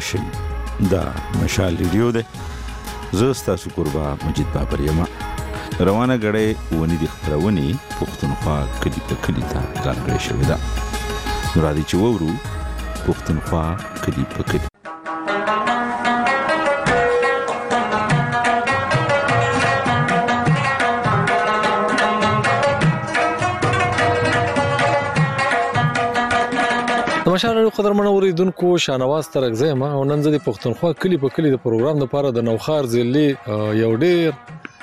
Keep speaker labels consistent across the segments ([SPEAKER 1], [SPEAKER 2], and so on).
[SPEAKER 1] راشئ. دا مشال ریډیو دی. زه ستاسو کوربه مجید بابر یم. روانه غړې ونې د خپرونې پښتونخوا کلي په کلي ته ځانګړې شوې ده. نو راځئ چې وورو پښتونخوا کلي په کلي.
[SPEAKER 2] مشال قدرمن اوریدونکو شانواز ترغزه ما او نن زه د پښتونخوا کلی په کلی د پروګرام لپاره د نوخار ضلع یو ډیر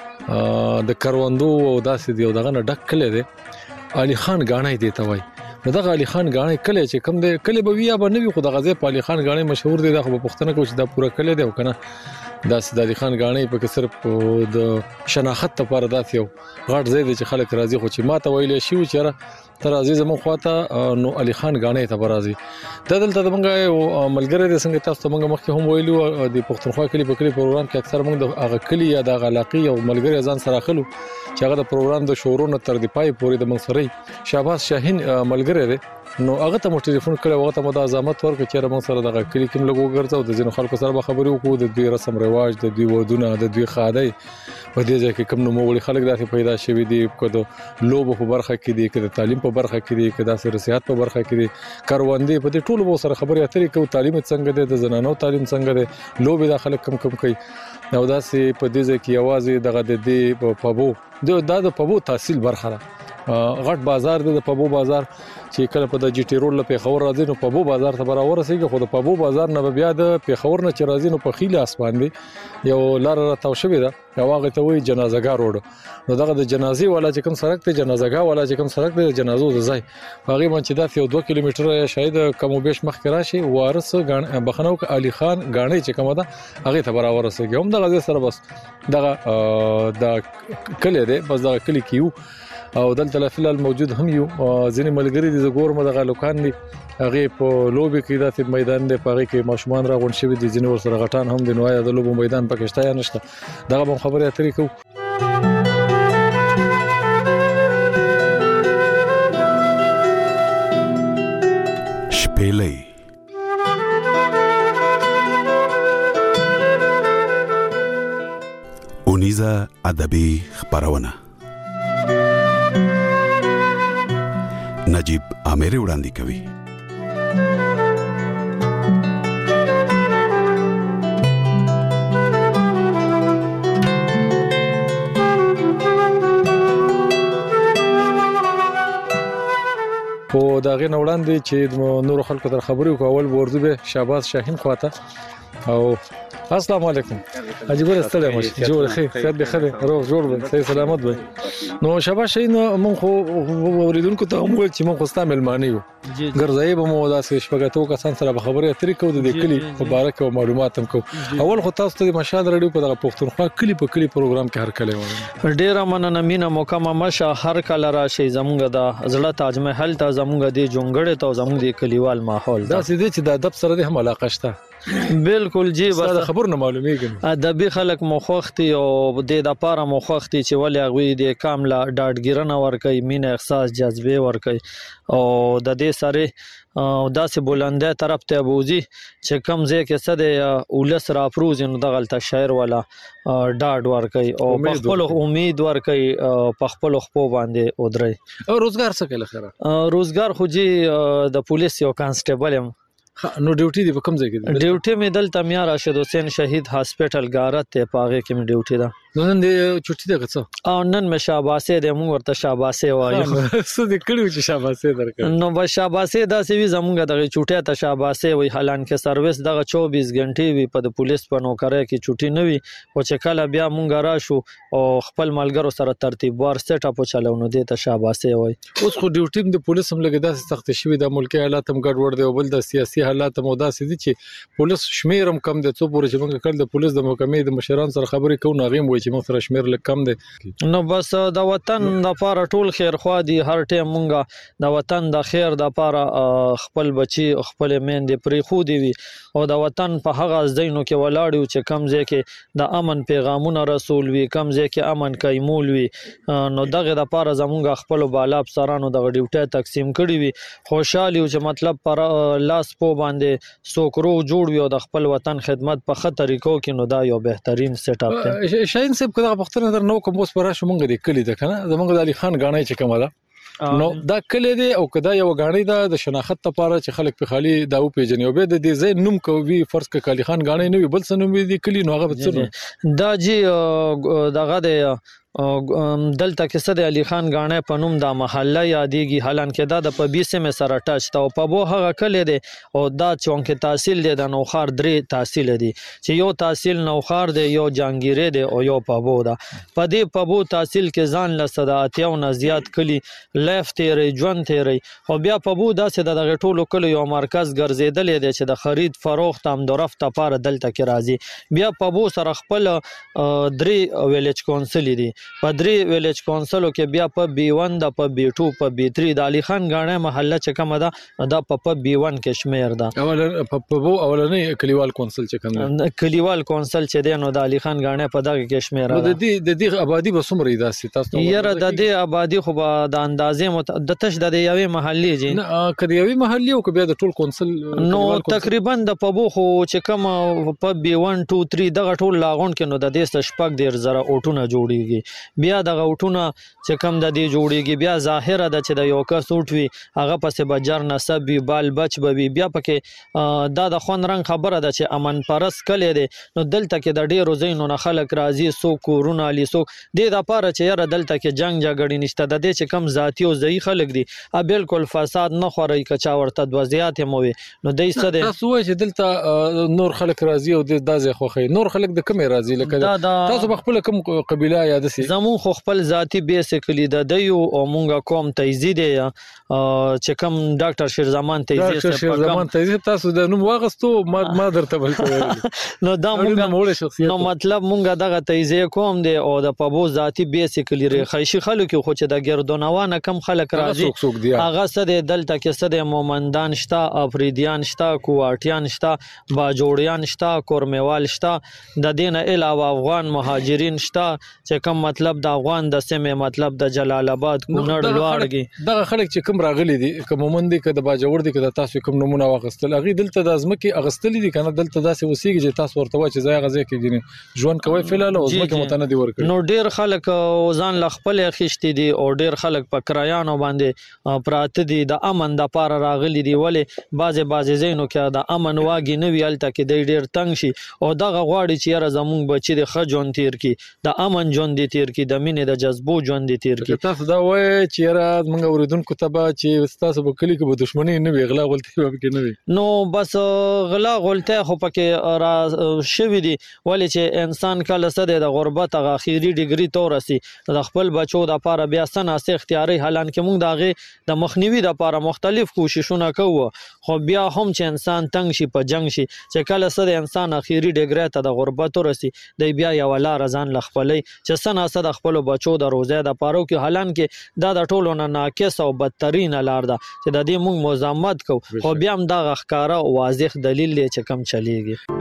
[SPEAKER 2] د کروندو او داسې دی او دغه نه ډک کلی دی. علي خان غاڼې دی ته وای. دغه علي خان غاڼې کلی چې کوم دی کلی به ویا به نه وي خو دغه ځای په علي خان غاڼې مشهور دی. دغه په پښتنه کې چې دا پوره کلی دی او کنه داسې د علي خان غاڼې په کې صرف د شناخت لپاره داسې یو غټ ځای دی چې خلک راځي خو چې ماته ویلې شي چې تر عزیز مو خواته نو علي خان غاڼې ته برازي. د دلته د منګه ملګری د څنګه تاسو ته منګه مخکې هم ویلو د پښتونخوا کلی په کلی پروګرام کې اکثر موږ د هغه کلی یا د علاقې او ملګری ځان سره خلو چې هغه د پروګرام د شورونو تر دی پای پورې د منګ سره شاباس شاهین ملګری دی. نو هغه ته مو ټلیفون کړو هغه ته مو د ازامت ورکړ چې موږ سره د کلی کې لګو ګرځاو د ځینو خلکو سره خبرې وکړو د دوی رسم رواج د دوی ودونه د دوی خادای په دې ځای کې کوم نو مو خلک داسې پیدا شوي دي کده لوب په برخه کې دي کده تعلیم په برخه کې دي کده سیاست په برخه کې دي کاروندې په دې ټولو سره خبرې اترې کوي. تعلیم څنګه ده د زنانو تعلیم څنګه ده لوب د خلک کم کوي نو داسې په دې ځای کې आवाज دغه د دې په بو د پبو تحصیل برخه غټ بازار د پبو بازار چې کله په د جی ټی روډ له پیښور راځي نو پبو بازار ته برابر رسیږي خو د پبو بازار نه بیا د پیښور نه چې راځي نو په خیله اسمان دی یو لار راته شوې ده یو هغه ته وایي جنازګاه روډ. نو دغه د جنازي والا چې کوم سړک ته جنازګاه والا چې کوم سړک د جنازو د ځای هغه باندې دا یو 2 کیلومتر شاید کم او بیش مخ راشي وارث بخنو علي خان غاڼې چې کومه ده هغه ته برابر رسیږي. هم دغه سره بس دغه د کلی دی بس دغه کلی کیو او دلته فلال موجود هم یو ځینې ملګری دي زګور مدغه لوکان دي هغه په لوبي کې داسې میدان دی په هغه کې ماشومان راغون شوی دي ځینې ور سره غټان هم دي نو یا د لوبو میدان پکې شته یا نشته دغه به خبرې اترې کوو.
[SPEAKER 1] شپېلې اونیزه ادبي خبرونه نجیب آمری وړاندې کوي.
[SPEAKER 2] په داغه وړاندې چې نور خلکو تر خبرې کول ورته به شاباس شاهین خواته او السلام علیکم عجیب ستړی مش جوړ خیر خیر به خیر روغ جوړ به صحیح سلامت به نو شاباس شاهین مونږ خو اوریدونکو ته هم وایي چې مونږ خو ستاسو ملمانه یو ګرځي به مو داسې شپږاتو کسان سره خبرې اترې کوو د کلی مبارک او معلومات هم کوو. اول خو تاسو ته مشال رادیو په دغه پښتونخوا کلی په کلی پروګرام کې هر کله وایي
[SPEAKER 3] ډیره مننه مینا مکمه مشه هر کله راشي زمونږ د زړه تاج محل ته زمونږ د جونګړې ته زمونږ د کلیوال ماحول دا سیده چې د ادب سره د هم علاقه شته بالکل جی بس
[SPEAKER 2] خبر نه معلومیږي
[SPEAKER 3] ادبي خلک مخوختي او د لپاره مخوختي چې ولې غوي د کامله ډاډګیرنه ور کوي مینه احساس جذبه ور کوي او د دې سره داسې بلنده طرف ته بوزي چې کم ځای کې څه د ولس را پروز نو دغلته شاعر والا ډاډ ور کوي او په خپل امید ور کوي په خپل خپل باندې ودري.
[SPEAKER 2] روزګار څه کوي لخره
[SPEAKER 3] روزګار خو جی د پولیس یو کانسټیبل
[SPEAKER 2] نو ډیوټي دی په کوم ځای کې
[SPEAKER 3] ډیوټي مې دلته میا راشد حسین شهید هاسپټل غارت ته پاغه کې مې ډیوټي ده.
[SPEAKER 2] نن دې چټي ده څه
[SPEAKER 3] او نن مې شاباسه دې موږ ورته شاباسه وایو
[SPEAKER 2] څه دې کړو چې شاباسه درکړ
[SPEAKER 3] نو به شاباسه داسې وی زمونږ دغه چټه ته شاباسه وی حالان کې سرویس دغه 24 غنټې وی په پولیس په نوکرۍ کې چټي نه وی او چې کله بیا مونږ راشو او خپل ملګرو سره ترتیبوار سیټ اپ چلوونو دې ته شاباسه وای.
[SPEAKER 2] اوس خو ډیوټي د پولیس هم لګیدا سخت شوی د ملکی حالات هم ګډوډ دی او بل د سیاسي حالات هم داسې دي چې پولیس شمیرم کم د څو پورې چې موږ کړل د پولیس د محکمې د مشران سره خبرې کوو ناغیم وای چې چې موږ سره شمیر لږ کم دی.
[SPEAKER 3] نو بس د وطن لپاره ټول خیر خوا دي، هر ټیم مونږه د وطن د خیر لپاره خپل بچي خپل میندې پرې خو دی وي او د وطن په هغه ځایونو کې ولاړ یو چې کم ځای کې د امن پیغامونه رسول وي، کم ځای کې امن کایمول وي. نو دغه لپاره زمونږ خپل بالا افسرانو د ډیوټي تقسیم کړی وي. خوشاله یو چې مطلب پر لاس په باندې سوکرو جوړ وي او د خپل وطن خدمت په خطر طریقو کې، نو دا یو بهترین سیټ اپ دی.
[SPEAKER 2] شاهین صاحب کله پښتنه در نو کوم اوس پراشه مونږ د کلی د کنه زمونږ د علي خان غاڼې چې کومه ده نو دا کلی دی او کدا یو غاڼې ده د شناخت لپاره چې خلک په خالي دا او پیژنې او به د دې ځای نوم کوي فرض ک علي خان غاڼې نه وي بل څه نوم دی کلی نو هغه بڅ
[SPEAKER 3] دا جی دغه د دلته کې صد علي خان غاڼې په نوم د محله یادېږي، حالانکه دا د په 20 مې سره ټاچ تا او په بو هغه کلی دی او دا چونکه تحصیل دی د نوخار 3 تحصیل دی چې یو تحصیل نوخار دی، یو جانګيره دی او یو په بو دا. په دې په بو تحصیل کې ځان له صداتیو نه زیات کلی لیف تیرې ژوند تیرې او بیا په بو داسې د دغه ټولو کلی یو مرکز ګرځیدل دی چې د خرید فروخت هم درفت لپاره دلته کې راځي. بیا په بو سره خپل 3 ویلیج کونسل دی، په 3 ویلیج کونسلو کې بیا په B1 د په B2 په B3 د علي خان غاڼې محله چې کومه ده دا په B1 کې شمیر ده.
[SPEAKER 2] اولنې کلیوال کونسل چې کوم
[SPEAKER 3] کلیوال کونسل چې دی نو د علي خان غاڼې په دغه کې شمیر ده.
[SPEAKER 2] د دې آبادی به څومره داسې تاسو
[SPEAKER 3] یره د دې آبادی خو به د اندازې د تش د یوې محلې جی
[SPEAKER 2] نه کدی یوې محلې او که بیا د ټول کونسل
[SPEAKER 3] نو تقریبا د پبو خو چې کوم په B1 2 3 دغه ټول لاغون کې نو د دې شپږ ډیر زره اوټونه جوړیږي. بیا د غوټونه چې کم د دې جوړیږي بیا ظاهره ده چې د یو کس اوټ وي هغه پسې بجر نسب وي بال بچ به وي بیا پکې دا د خوند رنګ خبره ده چې امن پرس کلی دی. نو دلته کې د ډیرو ځایونو نه خلک راځي څوک کورونه علي څوک دې دپاره چې یاره دلته کې جنګ جګړې نشته د دې چې کم ذاتي او ځایي خلک دي بالکل فساد نه خوري که چا ورته دوه زیات هم وي نو دی څه دی
[SPEAKER 2] تاسو وایئ چې دلته نور خلک راځي او دا ځای خوښوي. نور خلک د کومې راځي لکه تاسو په خپله کوم قبیله یا داسې
[SPEAKER 3] زمون خو خپل ذاتی بیسیکلی د دیو او مونږه کوم تیزی دی چې کوم ډاکټر شیرزمان تیزی
[SPEAKER 2] تاسو د نوم واغستو ما درته بل
[SPEAKER 3] نو دا مونږه نو مطلب مونږه دغه تیزی کوم دی او د پبو ذاتی بیسیکلی خیشي خلک خو چې د ګردونوانه کم خلک راځي هغه څه دی دلته کې څه دی مومندان شته، افریدیان شته، کوواټیان شته، باجوړیان شته، کورمیوال شته، د دې نه علاوه افغان مهاجرین شته چې کم مطلب د افغان د سیمې مطلب د جلال آباد کونړ لوړګي
[SPEAKER 2] دغه خلک چې کوم راغلي دي کوم مومند دي که د باجوړ دي که د تاسو کوم نمونه واخیستل هغه دلته د ځمکې اغستلې دي کنه دلته داسې وسیږي چې تاسو ورته وایي چې ځای غځای کې ژوند کوي فلال او ځمکه متنه دي ورکړي.
[SPEAKER 3] نو ډیر خلک ځان ل خپل خشتي دي او ډیر خلک په کرایانو باندې پراته دي د امن د پاره راغلي دي ولې بعضې ځایونو کې د امن واګي نه وي هلته کې دی ډیر تنګ شي او دغه غواړي چې یاره زمونږ بچي د ښه ژوند تیر کړي د امن ژوند دې تیر کړي د مینې د جذبو ژوند دې تیر کړي.
[SPEAKER 2] تاسو دا وایئ چې یاره زموږ اورېدونکو ته به چې ستاسو په کلي کې به دښمنۍ نه وي غلا غلطۍ به پکې نه وي
[SPEAKER 3] نو بس غلا غلطۍ خو پکې را شوي دي ولې چې انسان کله څه دی د غربت هغه اخري ډګري ته ورسي د خپل بچو دپاره بیا څه ناڅه اختیاري حالانکه موږ د هغې د مخنیوي دپاره مختلف کوششونه کوو خو بیا هم چې انسان تنګ شي په جنګ شي چې کله څه د انسان اخري ډګری ته د غربت ورسي دی بیا یوه لاره ځان له خپلوي چې څه ناڅه د خپلو بچو د روزۍ دپاره وکړي حالانکې دا د ټولو نه ناقص او بدترینه لار ده چې د دې موږ مزاحمت کوو خو بیا هم دغه ښکاره واضح دلیل دی چې کم چلیږي.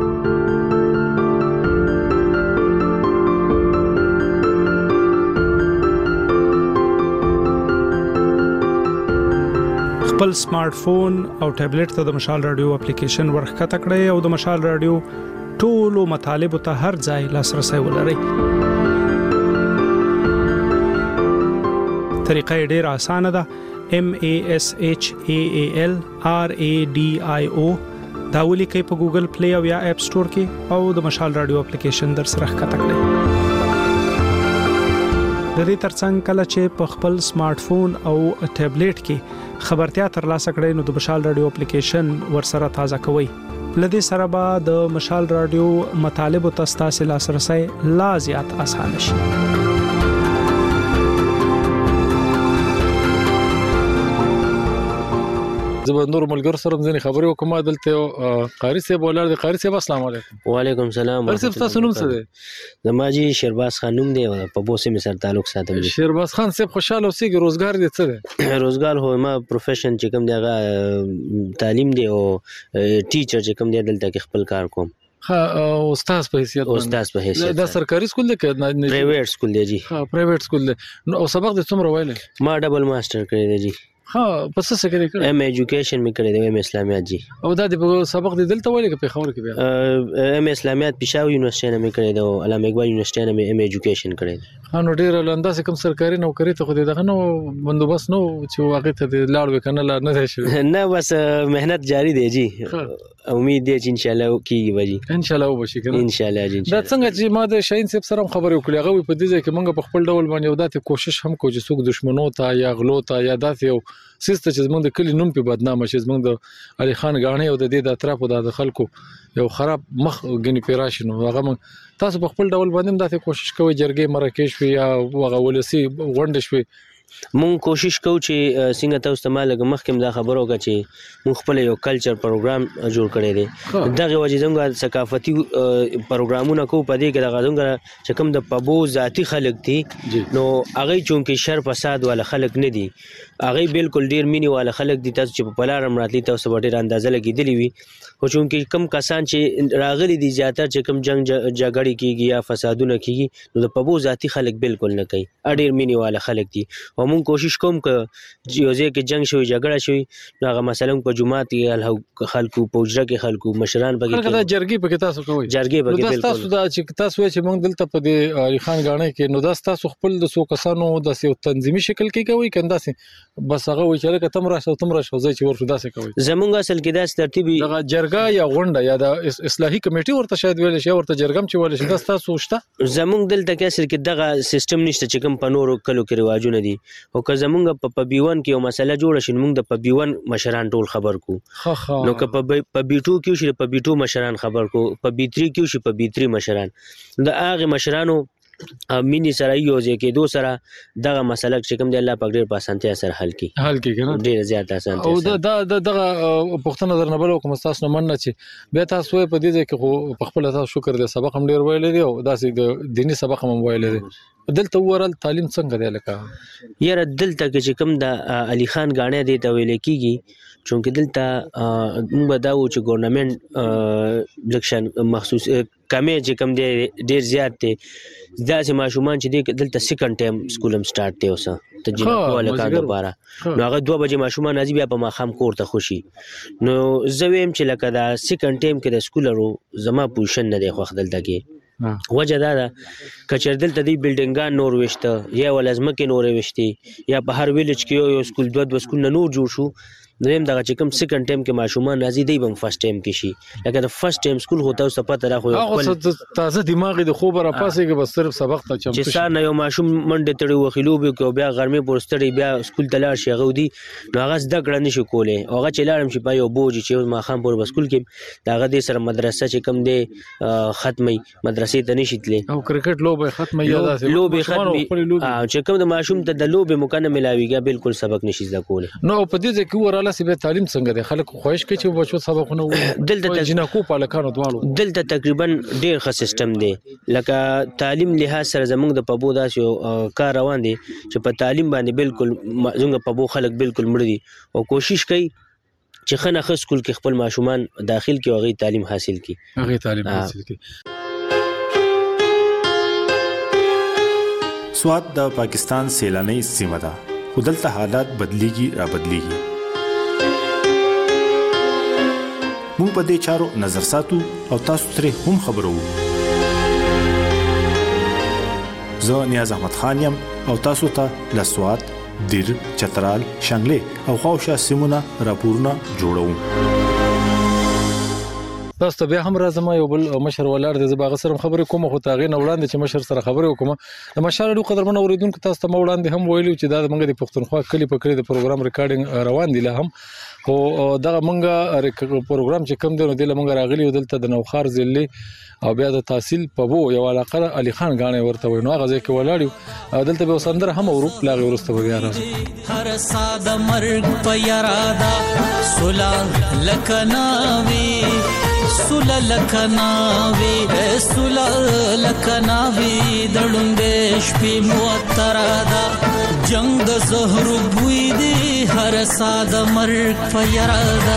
[SPEAKER 4] خپل سمارټ فون او ټابلیټ ته د مشال رادیو اپلیکیشن ورښکته کړئ او د مشال رادیو ټولو مطالبو ته هر ځای لاسرسی ولرئ. طریقه یې ډېره اسانه ده. MASHAAL RADIO دا ولیکئ په ګوګل پلی او یا اپ سټور کې او د مشال رادیو اپلیکیشن در سره ښکته کړئ. د دې ترڅنګ کله چې په خپل سمارټ فون او ټابلیټ کې خبرتیا ترلاسه کړئ نو د مشال رادیو اپلیکیشن ورسره تازه کوئ. لدې سره به د مشال رادیو مطالبو ته ستاسو لاسرسی لا زیات اسانه شي.
[SPEAKER 2] زه به نور ملګرو سره هم ځینې خبرې وکړم. دلته قاری صاحب ولاړ دی. قاری صاحب السلام علیکم.
[SPEAKER 5] وعلیکم السلام.
[SPEAKER 2] قاری صاحب تاسو نوم څه دی؟
[SPEAKER 5] زما جی شهرباز خان نوم دی او په بوسه می سره تعلق ساتم.
[SPEAKER 2] شهرباز خان صاحب خوشاله اوسئ. روزګار دې څه دی؟
[SPEAKER 5] روزګار هو ما پروفیشن چې کوم دی هغه تعلیم دی او ټیچر چې کوم دی دلته کې خپل کار کوم.
[SPEAKER 2] استاد په حیثیت. دا سرکاري سکول دی که
[SPEAKER 5] پرایویټ سکول دی؟ جی
[SPEAKER 2] پرایویټ سکول دی. نو سبق دې څومره ویلی؟
[SPEAKER 5] ما ډبل ماسټر کړی دی. جی
[SPEAKER 2] په څه کړی؟
[SPEAKER 5] ایم ایجوکیشن می کړی دی، ایم اسلامیات. جی
[SPEAKER 2] او دا د سبق دې دلته ویلی که پېښور کې بیا؟
[SPEAKER 5] ایم اسلامیات پېښور یونیورسيټي نه می کړی دی او علامه اقبال یونیورسيټي نه می ایم ایجوکیشن کړی دی.
[SPEAKER 2] نو ډېر انداسې کوم سرکاري نوکري ته خو دې دغه نو بندوبست نو چې هغې ته دې لاړ وې که نه لاړ نه دی شوی؟
[SPEAKER 5] نه بس محنت جاری دی. جی امید دی چې انشاءالله کېږي به. جی
[SPEAKER 2] انشاءالله وبشي که نه؟
[SPEAKER 5] انشاءالله. جی
[SPEAKER 2] دا څنګه چې ما د شاهین صاحب سره هم خبرې وکړې، هغه وایي په دې ځای کې موږ په خپل ډول باندې یو داسې کوشش هم کوو چې څوک دښمنو ته یا غلو ته یا داسې یو څیز ته چې زموږ د کلي نوم پې بدنامه شي، زموږ د علي خان ګاڼې او د دې د اطرافو د خلکو یو خراب مخ ګنې پې راشي. نو هغه موږ تاسو په خپل ډول باندې هم داسې کوشش کوئ، جرګې مرکې شوې یا هغه ولسي غونډې شوې؟
[SPEAKER 5] مونږ کوشش کوو چې څنګه تاسو ته ما لږ مخکې دا خبره وکړه چې مونږ خپل یو کلچر پروګرام جوړ کړی دی. دغه وجې زموږ ثقافتي پروګرامونه کوو. په دې کې دغه زموږ چې کوم د پبو ذاتي خلک دي نو هغوی چونکې شر فساد والا خلک نه دي، هغوی بالکل ډېر مینې والا خلک دي. تاسو چې په پلار هم راتلي تاسو به ډېره اندازه لګېدلې وي. خو چونکې کوم کسان چې راغلي دي زیاتر چې کوم جنګ جګړې کېږي یا فسادونه کېږي نو د پبو ذاتي خلک بالکل نه کوي، ډېر مینې والا خلک دي. او مونږ کوشش کوم که یو ځای کې جنګ شوی جګړه شوی نو هغه مثلا په جومات کې خلکو په حجره کې خلکو مشران پکې
[SPEAKER 2] کوي. جرګې پکې تاسو کوئ؟
[SPEAKER 5] جرګې پکې بالکل.
[SPEAKER 2] تاسو دا چې تاسو وایئ چې موږ دلته په دې علي خان ګاڼې کې نو دا تاسو خپل د څو کسانو داسې یو تنظیمي شکل کې کوئ که همداسې بس هغه وایي چې لکه تم راشه او تم راشه ځای چې ورشو داسې کوئ؟
[SPEAKER 5] زمونږ اصل کې داسې ترتیب
[SPEAKER 2] دغه جرګه یا غونډه یا د اصلاحي کمیټې ورته شاید ویلی شي، ورته جرګه هم چې ویلی شي، دا ستاسو شته؟
[SPEAKER 5] زمونږ دلته کې اصل کې دغه سیستم نشته چې کوم په نورو کلو کې رواجونه دي. او که زمونږ په پبیون کې یو مسله جوړه شي موږ د پبیون مشران ټول خبر کو. نو که په بیټو کې شي په بیټو مشران خبر کو، په بیتری کې شي په بیتری مشران. د هغه مشرانو مینی سره یو ځای کېدو سره دغه مسله چې کوم دی الله پاک ډېر په اسانتیا سره حل کړي کنه، ډېر زیات اسانتیا.
[SPEAKER 2] او دا دغه پوښتنه درنه بل کوم تاسو نه مننه چې بیا تاسو په دې ځای کې خو په خپل تاسو شکر دې سبق هم ډېر ویلې دی او داسې د دینی سبق هم ویلې دی. دلته ورال تعلیم څنګه دی لکه
[SPEAKER 5] یاره دلته کې چې کوم د علي خان ګاڼې دی ته ویل کېږي چونکې دلته موږ به دا و چې ګورنمنټ لکشن مخصوص کمې چې کوم دی ډېر زیات دی. داسې ماشومان چې دی دلته سیکنډ ټایم سکول هم سټارټ دی اوسه د جنکو هلکانو دپاره. نو هغه 2 بجې ماشومان راځي بیا په ماښام کور ته خوشي. نو زه ویم چې لکه دا سیکنډ ټایم کې د سکولرو زما پوزیشن نه دی خوښ دلته کې. وجه دا ده که چېرې دلته دی بلډینګان نور ویشته یا ول ځمکې نورې ویشتې یا په هر ویلج کې یو سکول 2 سکولونه نور جوړ شو نو هم دغه چې کوم سیکنډ ټایم کې ماشومان راځي دی به هم فرسټ ټایم کې شي. لکه د فرسټ ټایم سکول خو تاسو ته پته را خو
[SPEAKER 2] خپل تازه دماغ د خوبه را پاسېږي بس صرف سبق ته چمتو شي.
[SPEAKER 5] چې سار نه یو ماشوم منډې تړي وخي لوبې کوي بیا غرمې پورې ستړی بیا سکول ته لاړ شي هغه ودي نو هغه زده کړه نه شي کولی. او هغه چې لاړم شي په یو بوج چې ماښام پورې به سکول کې د هغه دې سره مدرسه چې کوم دی ختمي مدرسې ته نه شي تللی
[SPEAKER 2] او کرکټ لوبې ختمي یا داسې
[SPEAKER 5] لوبې ختمي چې کوم د ماشوم ته د لوبې موقع نه ملاویږي بالکل سبق نشي زده کولی.
[SPEAKER 2] نو په دې ځای کې وراله سي به تعلیم څنګه دی خلک خواهش کوي چې بچو سبقونه ووایي
[SPEAKER 5] دلته
[SPEAKER 2] جنکو په هلکانو دواړو
[SPEAKER 5] دلته تقریبا ډېر ښه سیسټم دی. لکه تعلیم لحاظ سره زموږ د پبو داسې کار روان دی چې په تعلیم باندې بالکل زموږ پبو خلک بالکل مړه دي او کوشش کوي چې ښه نه ښه سکول کې خپل ماشومان داخل کړي او هغوی تعلیم حاصل کړي.
[SPEAKER 6] سوات د پاکستان سیلاني سیمه ده خو دلته حالات بدلیږي را بدلیږي. موږ په دې چارو نظر ساتو او تاسو ترې هم خبرو. زه نیاز احمد خان یم او تاسو ته له سوات، دیر، چترال، شانګلې او خواوشا سیمونه راپورونه جوړوم.
[SPEAKER 2] تاسو ته بیا هم راځم یو بل مشر ولاړ دی زه به هغه سره خبرې کوم خو ته هغې نه وړاندې چې مشر سره خبرې وکړم د مشال راډیو قدرمنو اورېدونکو تاسو ته ما وړاندې هم ویلي چې دا زموږ د پښتونخوا کلي په کلي د پروګرام ریکارډینګ روان دی لا هم خو دغه موږ پروګرام چې کوم دی نو دله موږ راغلي یو دلته د نوخار ضلعې او بیا د تحصیل په بو یو علاقه علي خان غاڼې ورته وي نو هغه ځای کې ولاړ یو دلته به سندره هم اورو لا غي ورسته بیا راځو
[SPEAKER 7] هر ساده مرګ په یارادا سولا لکناوي سولا لکناوي سولا لکناوي دړوندې شپې موترادا جنگ د زهر بوې دي هر ساده مرګ په یارادا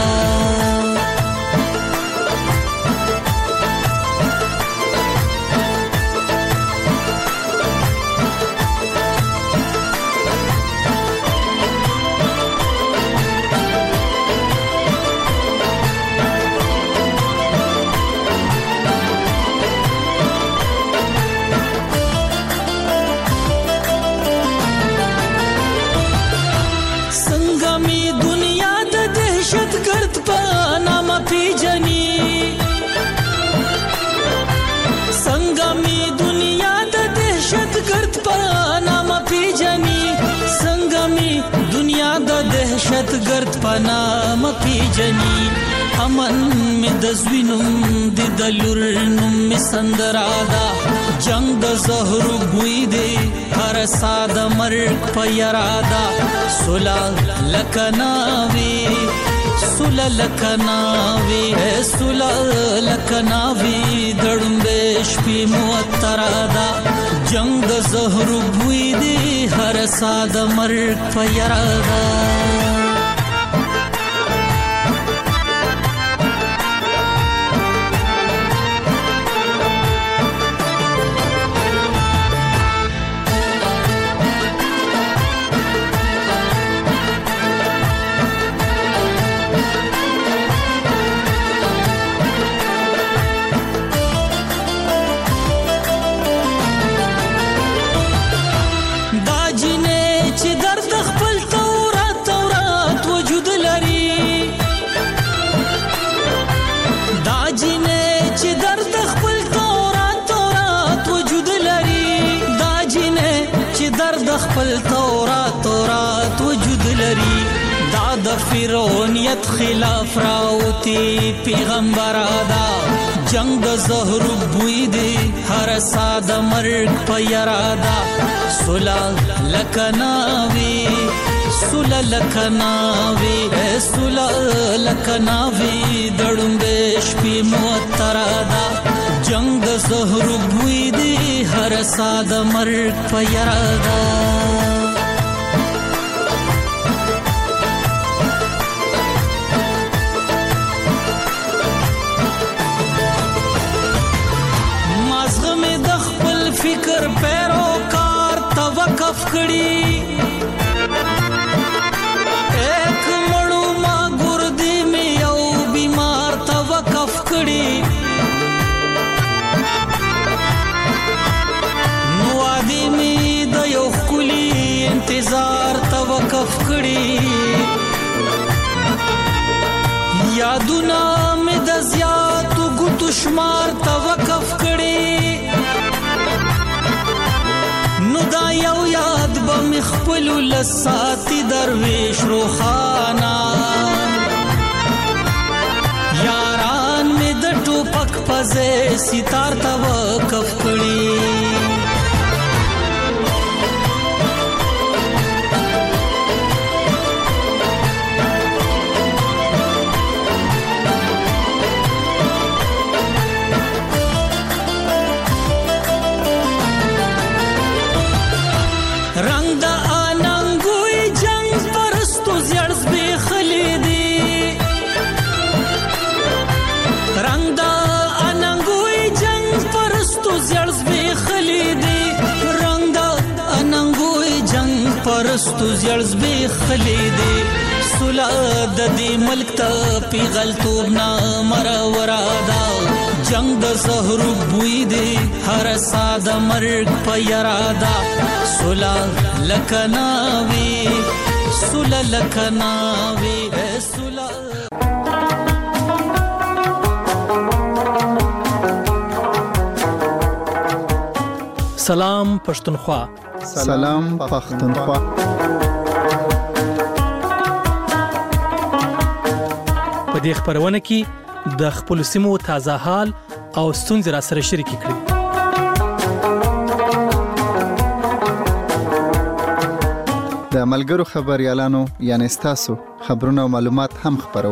[SPEAKER 7] دهشتګرد پنام پیجنی امن می د زوینم د دلور نوم می سندرادا جنگ د زهر بوې دی هر ساده مرګ په یارادا سولا لکناوي سولا لکناوي سولا لکناوي دړمبې شپې موترادا جنگ د زهر بوې دی هر ساده مرګ په یارادا خپل تورات وجود لري دا د فرعونیت خلاف راوتی پیغمبر ادا جنگ د زهر بوې دی هر ساده مرګ په یارادا سولا لکناوي سولا لکناوي سولا لکناوي دړمبې شپې موترادا جنگ د زهر بوې دی هر ساده مرګ په یارادا مازغه مې د خپل فکر پیروکار توقف کړي ایک مړو ما ګردي مې یو بیمار توقف کړي انتظار توقف کړي یادونه مې د زیاتو ګوتو شمار توقف کړي نو دا یو یاد به مې خپل لساتي درویش روخانه یاران مې د ټوپک پځې ستار توقف کړي پرستو زړز به خلیدې سولا د دې ملک ته پیغلتوب نه مرورادا جنگ د زهر بوې دی هر ساده مرګ په یارادا سولا لکناوي سولا لکناوي سولا
[SPEAKER 8] سلام پښتونخوا.
[SPEAKER 9] سلام پښتونخوا.
[SPEAKER 8] په دې خبرونه کې د خپل سیمو تازه حال او ستونزې را سره شریک کړئ.
[SPEAKER 9] د ملګرو خبريالانو یعنی تاسو خبرونه او معلومات هم خبرو.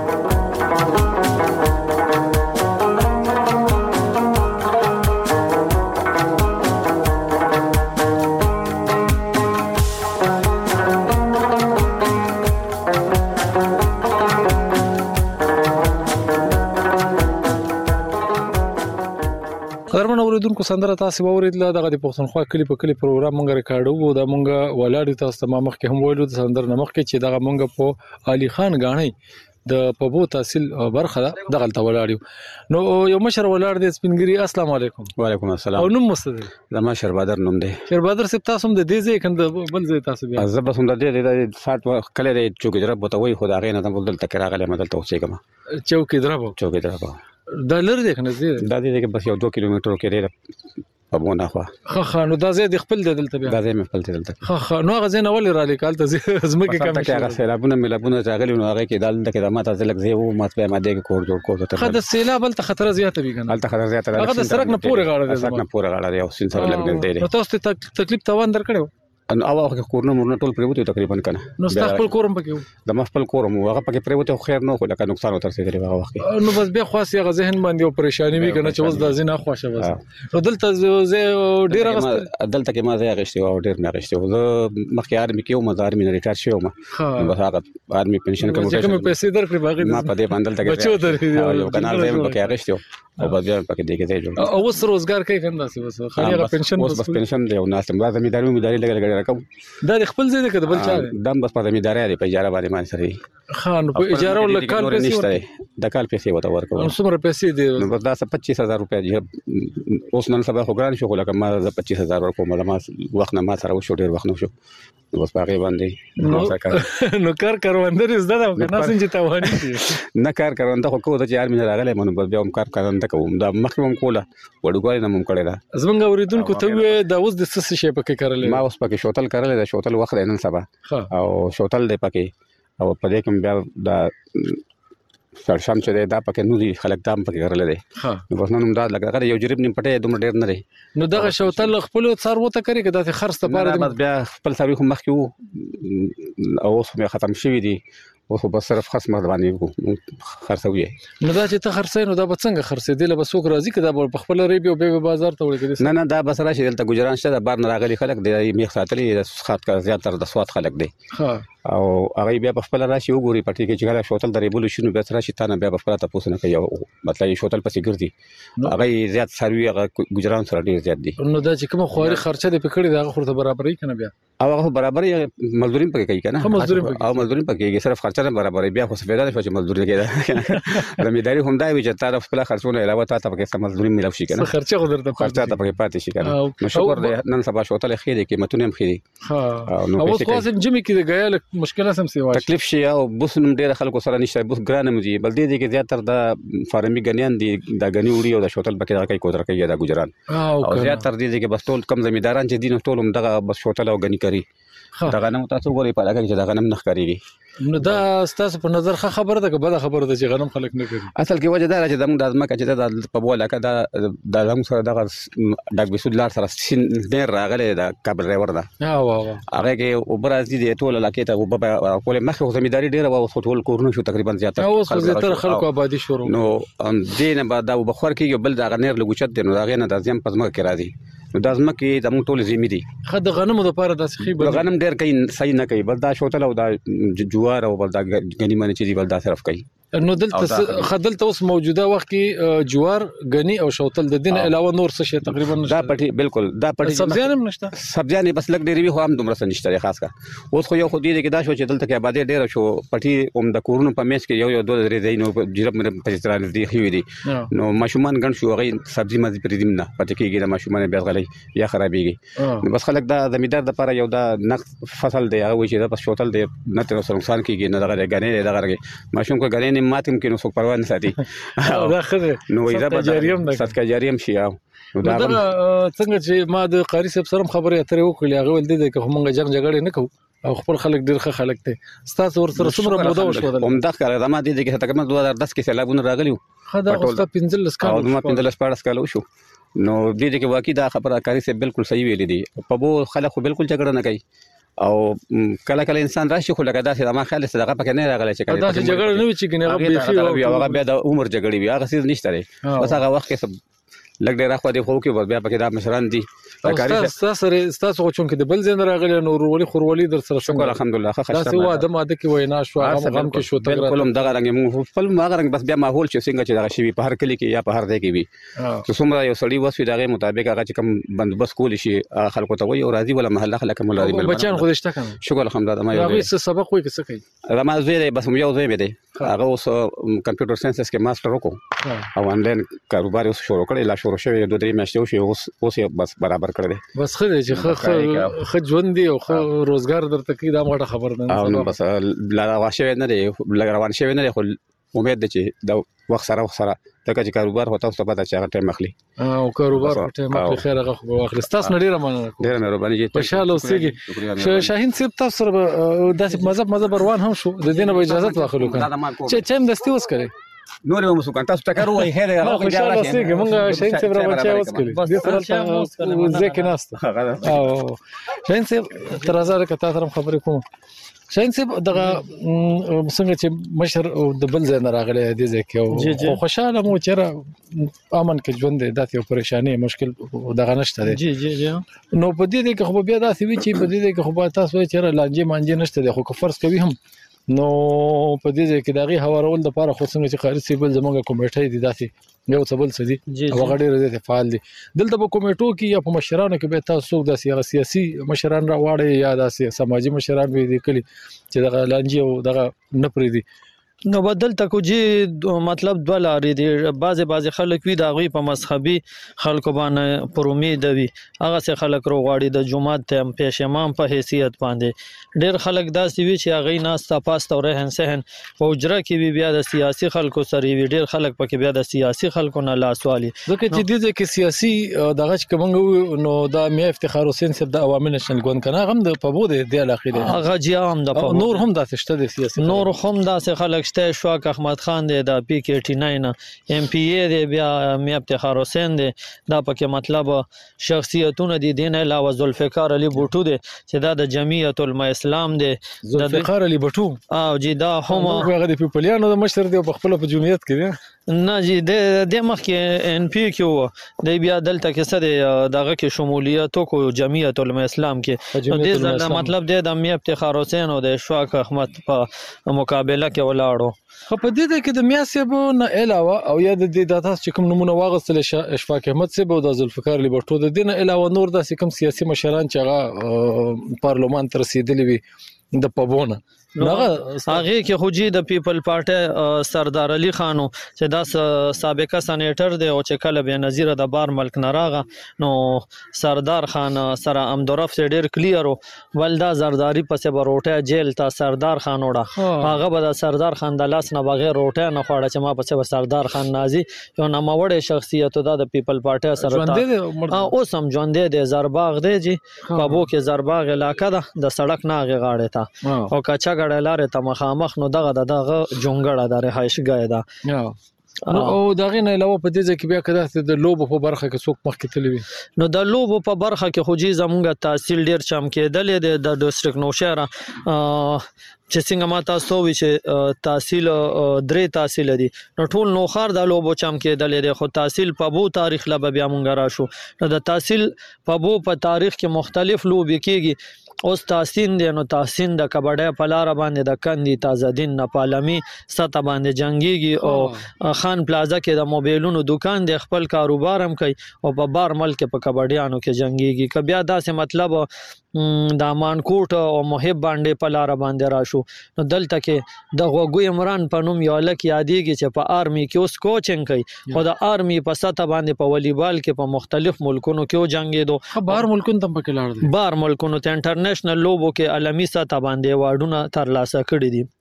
[SPEAKER 2] اوریدونکو سندره تاسو اوریدله دغه د پښتونخوا کلی په کلی پروګرام مونږ ریکارډو او د مونږ ولاړی تاسو ته مخکې هم ویلو د سندره مخکې چې دغه مونږ په علي خان غاڼي د پبو تحصیل برخه دغه ته ولاړیو. نو یو مشر ولاړ دی سپینګری. السلام علیکم.
[SPEAKER 10] وعلیکم السلام.
[SPEAKER 2] او نوم مستد
[SPEAKER 10] زما شربادر نوم دی.
[SPEAKER 2] شربادر سپ تاسو هم د دې ځای کنده بل ځای تاسو بیا
[SPEAKER 10] زه بس هم د دې سات کله د چوکې درب بوتوي خو دا غینه د بل تک راغله مدل توسې کما
[SPEAKER 2] چوکې درب دا لري دی کنه زی
[SPEAKER 10] دا دې بس یو 2 کیلومتر کې دی په مونږه
[SPEAKER 2] خو نو دا زه د خپل دلته بیا
[SPEAKER 10] دا زه مې خپل دلته
[SPEAKER 2] خو نو هغه زین اول را لیکال ته زمکه کم
[SPEAKER 10] شي هغه سیلابونه ملابونه راغلي نو هغه کې دال دغه د ماته ځلک زی وو ماته ما دغه کور جوړ کوته
[SPEAKER 2] خو د سیلاب بل ته خطر زیاته وی کنه
[SPEAKER 10] بل ته خطر زیاته
[SPEAKER 2] هغه د سرک نه پورې غاړه دی
[SPEAKER 10] سرک نه پورې غاړه دی او سین سره لګ دی
[SPEAKER 2] نو تاسو ته تکلیف توان درکړو
[SPEAKER 10] ان او هغه کورونه مورنه ټول پریوته تقریبا کنه
[SPEAKER 2] نو خپل کورم پکې
[SPEAKER 10] د خپل کورم هغه پکې پریوته خیر نو خو لکه نقصان وتر سي دی هغه وخت
[SPEAKER 2] نو بس بیا خاص هغه ذهن باندې او پریشانی وی کنه چې اوس د زینه خوښه وځه نو دلته زه ډیر غست
[SPEAKER 10] دلته کې ما زه غشتي او ډیر نه غشتي زه مخکې آرمي کې او مزار مې ریټایر شوم بس هغه آرمي پنشن کوم
[SPEAKER 2] چې کوم پیسې درکړي باغې
[SPEAKER 10] ما په دې باندې دلته
[SPEAKER 2] بچو درې
[SPEAKER 10] یو کنال دې پکې غشتي او بیا پکې دې کې ځای جوړ
[SPEAKER 2] او اوس روزګار کوي کنده سی بس خالي هغه پنشن
[SPEAKER 10] بس پنشن دی او ناس ما زمینداری لګل راکم
[SPEAKER 2] دا خپل ځای کې بل چا
[SPEAKER 10] دم بس په زمینداری دی په اجاره باندې مان سره
[SPEAKER 2] خان په اجاره ول کال پیسې
[SPEAKER 10] ورته د کال پیسې وته ورکو
[SPEAKER 2] نو څومره پیسې دی
[SPEAKER 10] نو بس دا 25000 روپیا دی اوس نن سبا خو ګران شو لکه ما 25000 ورکو ما وخت نه ما سره وشو ډیر وخت نو شو بس باغې باندې
[SPEAKER 2] نو کار کاروندر زده دا کنه څنګه توانی
[SPEAKER 10] نه کار کارونده خو کو د چار مې راغله مونږ بس بیا هم کار کارونده کوم دا مخکوم کوله وړوګوالي نه مونږ کړی دا
[SPEAKER 2] زمونږ اوریدونکو ته دا اوس د څه شي پکې کارلې
[SPEAKER 10] ما اوس پکې شوتل کارلې دا شوتل وخت نن سبا او شوتل دی پکې او په دې کې بیا دا سرشم چې دا پکې نو دي خلک دام پکې کارلې دی نو بس نن دا لګا یو جریب نیم پټه دومره ډیر نه دی
[SPEAKER 2] نو دغه شوتل خپل څار وته کوي کدا ته خرڅ ته پاره
[SPEAKER 10] بیا خپل ساوي خو مخ کې او اوس مې ختم شوی دی او خو بس صرف خاص مردواني خرڅوي
[SPEAKER 2] نو دا چې ته خرڅې نو دا به څنګه خرڅې دی له بسوک راځي کدا په خپل ریبي او به بازار ته وړي
[SPEAKER 10] نه دا بس راشي دلته ګجران شته د بار نه راغلي خلک د میخ ساتلي د خاط کا زیاتره د سواد خلک دی او هغه بیا په خپل راشي وګوري پټي کې چې غلا شوتل درې بول شنو به راشي تا نه بیا په خپل تاسو نه کوي مطلب شوتل پسې ګرځي هغه زیات سروي هغه ګجران سره ډیر زیات دي
[SPEAKER 2] نو دا چې کوم خواري خرچه دې پکړي دا خورته برابرې کنه بیا
[SPEAKER 10] او هغه برابرې مزدوري پکې کوي کنه او مزدوري پکې صرف خرچه نه برابرې بیا خو سفیدا نه چې مزدوري کوي زمینداری هم دا وي چې تعرف خپل خرچونه علاوه تا ته پکې مزدوري ملو شي کنه
[SPEAKER 2] خرچه خو درته
[SPEAKER 10] خرچه ته پکې پاتې شي کنه نو شکر دې نن سبا شوتل خېری قیمتونه هم خېری
[SPEAKER 2] نو اوس خو جمع کې غیال مشکله سم سی
[SPEAKER 10] تکلیف شي او بوس نم ډېر خلکو سره نشته بوس ګرانم دي بل دې کې زیاتره د فارمي غنیان دي د غنی وړي او د شوتل پکې راکې کوتر کوي دا ګجران او زیاتره دې کې بس ټول کم زمینداران چې دین ټول هم دغه بس شوتل او غنی کوي دا غنم تاسو ګوري په لګا کې دا غنم نخ کوي
[SPEAKER 2] نو دا ستاسو په نظر خبره ده که بده خبره ده چې غنم خلک نه کوي
[SPEAKER 10] اصل کې وجه دا چې د موږ د ازمکه چې د په بوله کې دا د موږ سره دغه ډاک بسود لار سره سین ډیر راغلی د کابل ریور ده هغه کې اوبر ازدي د ټول علاقې ته کول مخه زمینداری ډیر او ټول کورونه شو تقریبا زیاته
[SPEAKER 2] اوس زیاتره خلکو آبادی شروع
[SPEAKER 10] نو دینه بعد دا بخور کې بل دا غنیر لګوچت دی نو دا غنه د ځم پزما کې راځي نو د ازمکه د موږ ټول زمي دي
[SPEAKER 2] خد غنمو د پاره د سخي
[SPEAKER 10] بل غنم ډیر کوي صحیح نه کوي بل دا شوتل او دا جوار او بل دا غنی منه چې دی بل دا صرف کوي
[SPEAKER 2] نو دلته خدلته اوس موجوده وخت کې جوار غنی او شوتل د دین علاوه نور څه شي تقریبا
[SPEAKER 10] دا پټي بالکل دا پټي
[SPEAKER 2] سبزیان هم نشته
[SPEAKER 10] سبزیان بس لګ ډیری خو هم دومره نشته خاص کا اوس خو یو خو دې کې دا شو چې دلته کې آبادی ډیر شو پټي اوم د کورونو په میش کې یو دوه درې دینو جرب مې په ستران دي خو دي نو ماشومان ګڼ شو غي سبزي مزي پر دې نه پټي کېږي د ماشومان بیا غلي یا خرابېږي نو بس خلک دا زمیندار د لپاره یو دا نقص فصل دی هغه چې دا بس شوتل دی نه تر سره نقصان کېږي نه دغه غنې دغه ماشوم کو غنې نه ماتم کې نو څوک پروا نه ساتي
[SPEAKER 2] دا خره
[SPEAKER 10] نو دا صدقه جاریه شي دا
[SPEAKER 2] څنګه چې ما د قاری صاحب سره خبرې اترې وکړې هغه ول دي چې موږ جنگ جګړه نه کوو او خپل خلک ډیر ښه خلک دي ستاسو ور سره څومره موده وشو
[SPEAKER 10] هم دا کار ما دي چې تقریبا 2010 کې سیلابونه راغلیو
[SPEAKER 2] خدا اوسه 15 کال
[SPEAKER 10] او ما 15 14 کال وشو نو دې کې واقعي دا خبره کاری سه بالکل صحیح ویلې دي په بو خلک بالکل جګړه نه کوي او کله کله انسان راشي خو لکه داسې ما خیال صدقه پکې نه راغلی چې
[SPEAKER 2] کله دا جګړه نه وي چې کنه
[SPEAKER 10] هغه بیا د عمر جګړې وي هغه څه نشته لري بس هغه وخت کې لګ ډیر اخو دی خو کې بیا پکې دا مشران دي
[SPEAKER 2] تاسو چون کې د بل زین راغلی نو ورولي خورولي در سره
[SPEAKER 10] شکر الحمدلله ښه
[SPEAKER 2] خسته دا ادم اده کې وینا شو غم کې شو
[SPEAKER 10] بالکل هم دغه رنګ مو خپل ما رنګ بس بیا ماحول چې څنګه چې دغه شی په هر کلی کې یا په هر ځای کې وي چې څومره یو سړی وسوي دغه مطابق هغه چې کوم بندوبست کول شي خلکو ته وي او راضي ولا محله خلک مولاري بل
[SPEAKER 2] بچان خو دشته کنه
[SPEAKER 10] شکر الحمدلله ما
[SPEAKER 2] یو سبق وای کڅ کوي
[SPEAKER 10] ما زه بس یو ځای مې دی هغه اوس کمپیوټر ساينس کې ماستر وکړو او انلاین کاروبار اوس شروع کړی لا شروع شوی 2-3 میاشتې وشي اوس بس برابر کړی
[SPEAKER 2] بس خو چې خو ژوند دی او خو روزګار درته کی دا موټه خبر نه
[SPEAKER 10] او نو بس لا واشه نه دی روان شوی نه دی خو امید ده چې دا وخت سره دغه چې کاروبار هوتا اوس په دا چې هغه ټایم اخلي
[SPEAKER 2] او کاروبار په ټایم اخلي خیر هغه خو واخلي تاسو ډیره مننه
[SPEAKER 10] ډیره مهرباني جی
[SPEAKER 2] خوشاله اوسئ شاهین صاحب تاسو سره داسې مذهب روان هم شو د دینه به اجازه واخلو کنه چې چم دستي وس کړي
[SPEAKER 10] نور هم سو تاسو ټکر وای هره هغه
[SPEAKER 2] خوشاله اوسئ موږ شاهین صاحب را بچا وس کړي د سره ځکه ناست او شاهین صاحب تر ازاره کته سره خبرې کوم شاهین صاحب دغه څنګه چې مشر د بل ځای نه راغلی دی ځکه او خوشاله مو چیرې امن کې ژوند دی داسې یو پریشانی مشکل دغه نشته دی
[SPEAKER 3] جی
[SPEAKER 2] نو په دې کې خو بیا داسې وی چې په دې کې خو تاسو چیرې لانجې مانجې نشته دی خو فرض کوي هم نو په دې کې دغه هوارول د لپاره خو څنګه چې خارجي سیبل زموږ کمیټه دي داسې یو څه بل څه دي او غړي رده فعال دي دلته په کمیټو کې یا په مشرانو کې به تاسو داسې سیاسي مشران راوړي یا داسې سماجی مشران وي دي کلی چې دغه لانجې او دغه نه پرې دي
[SPEAKER 3] نو بدل تکو جی مطلب دوه لارې دي بعضې خلک وي د هغوی په مذهبي خلکو باندې پر امید وي هغسې خلک راغواړي د جومات ته پیش امام په حیثیت باندې ډېر خلک داسې وي چې هغوی ناسته پاسته او رهن سهن په حجره کې وي بیا د سیاسي خلکو سره وي ډېر خلک پکې بیا د سیاسي خلکو نه لاس والي
[SPEAKER 2] ځکه چې دې کې سیاسي دغه چې کومه نو دا میا افتخار حسین صاحب د عوامي نشنل ګوند کنه هم د په بوده دی علاقې دی
[SPEAKER 3] هغه جی هم د
[SPEAKER 2] نور هم داسې شته د سیاسي
[SPEAKER 3] نور هم داسې خلک شواک احمد خان دی د پی کې 89 ایم پی ای دی بیا میا افتخار حسین دی دا پکې مطلب شخصیتونه دي دین علاوه ذوالفقار علی بوټو دی چې دا د جمعیت العلماء اسلام دی
[SPEAKER 2] ذوالفقار علی بوټو
[SPEAKER 3] او جی دا هم
[SPEAKER 2] هغه د پیپلیانو د مشر دی په خپل په جمعیت کې دی
[SPEAKER 3] نه جی د مخکې ان پی کې دی بیا دلته کې څه دی دغه کې شمولیت کو جمعیت العلماء اسلام کې نو دې دا مطلب دی د میا افتخار حسین او د شواک احمد په مقابله کې ولاړو
[SPEAKER 2] خو په دې کې د میا صاحب نه علاوه او یا د دې تاسو چې کوم نمونه واغستل اشفاق احمد صاحب او د ذوالفقار علی بوټو د دې نه علاوه نور داسې کوم سیاسي مشران چې هغه پارلمان ته رسیدلی وي د پبونه
[SPEAKER 3] هغه کې خو جی د پیپل پارټي سردار علي خانو چې دا سابقه سېنیټر دی او چې کله به نظیر د بار ملک نراغه نو سردار خان سره امدورف ډیر کلیر ولدا زرداری پسې بروټه جیل تا سردار خان وړه هغه به د سردار خان د لاس نه بغیر روټه نه خوړه چې ما پسې سردار خان نازي یو ناموړې شخصیت د پیپل پارټي سره اوس هم ژوند دی زرباغ دی جی پابو کې زرباغ علاقه ده د سړک نه غاړه تا او کچا غړلاره ته مخامخ نو دغه جونګړه د رهایشګاه ده
[SPEAKER 2] او دغه نه علاوه په دې کې بیا کده د لوبو په برخه کې څوک مخکې تللی وي
[SPEAKER 3] نو د لوبو په برخه کې خو جی زمونږ تحصیل ډیر چم کېدل د ډیسټریکټ نوشهره چې څنګه ما تاسو وی چې تحصیل درې تحصیل دي نو ټول نوخار د لوبو چم کېدل دي خو تحصیل په بو تاریخ لا بیا مونږ راشو نو د تحصیل په بو په تاریخ کې مختلف لوبي کېږي اوس تحسین دی نو تحسین د کبډه په لار باندې د کندي تازه دین نه پالمي سطح باندې جنگيږي او خان پلازا کې د موبایلونو دکان دی خپل کاروبار هم کوي او په بار ملک په کبډیانو کې جنگيږي ک بیا داسې مطلب د مانکوټ او محب باندې په لار باندې راشو نو دلته کې د غوګو عمران په نوم یو لک یادېږي چې په آرمي کې اوس کوچنګ کوي خو د آرمي په سطح باندې په والیبال کې په مختلف ملکونو کې جنگېدو
[SPEAKER 2] بهر ملکونو ته پکې لاړ دي
[SPEAKER 3] بهر ملکونو ته انټرنیشنل لوبو کې عالمي سطح باندې واډونه ترلاسه کړي دي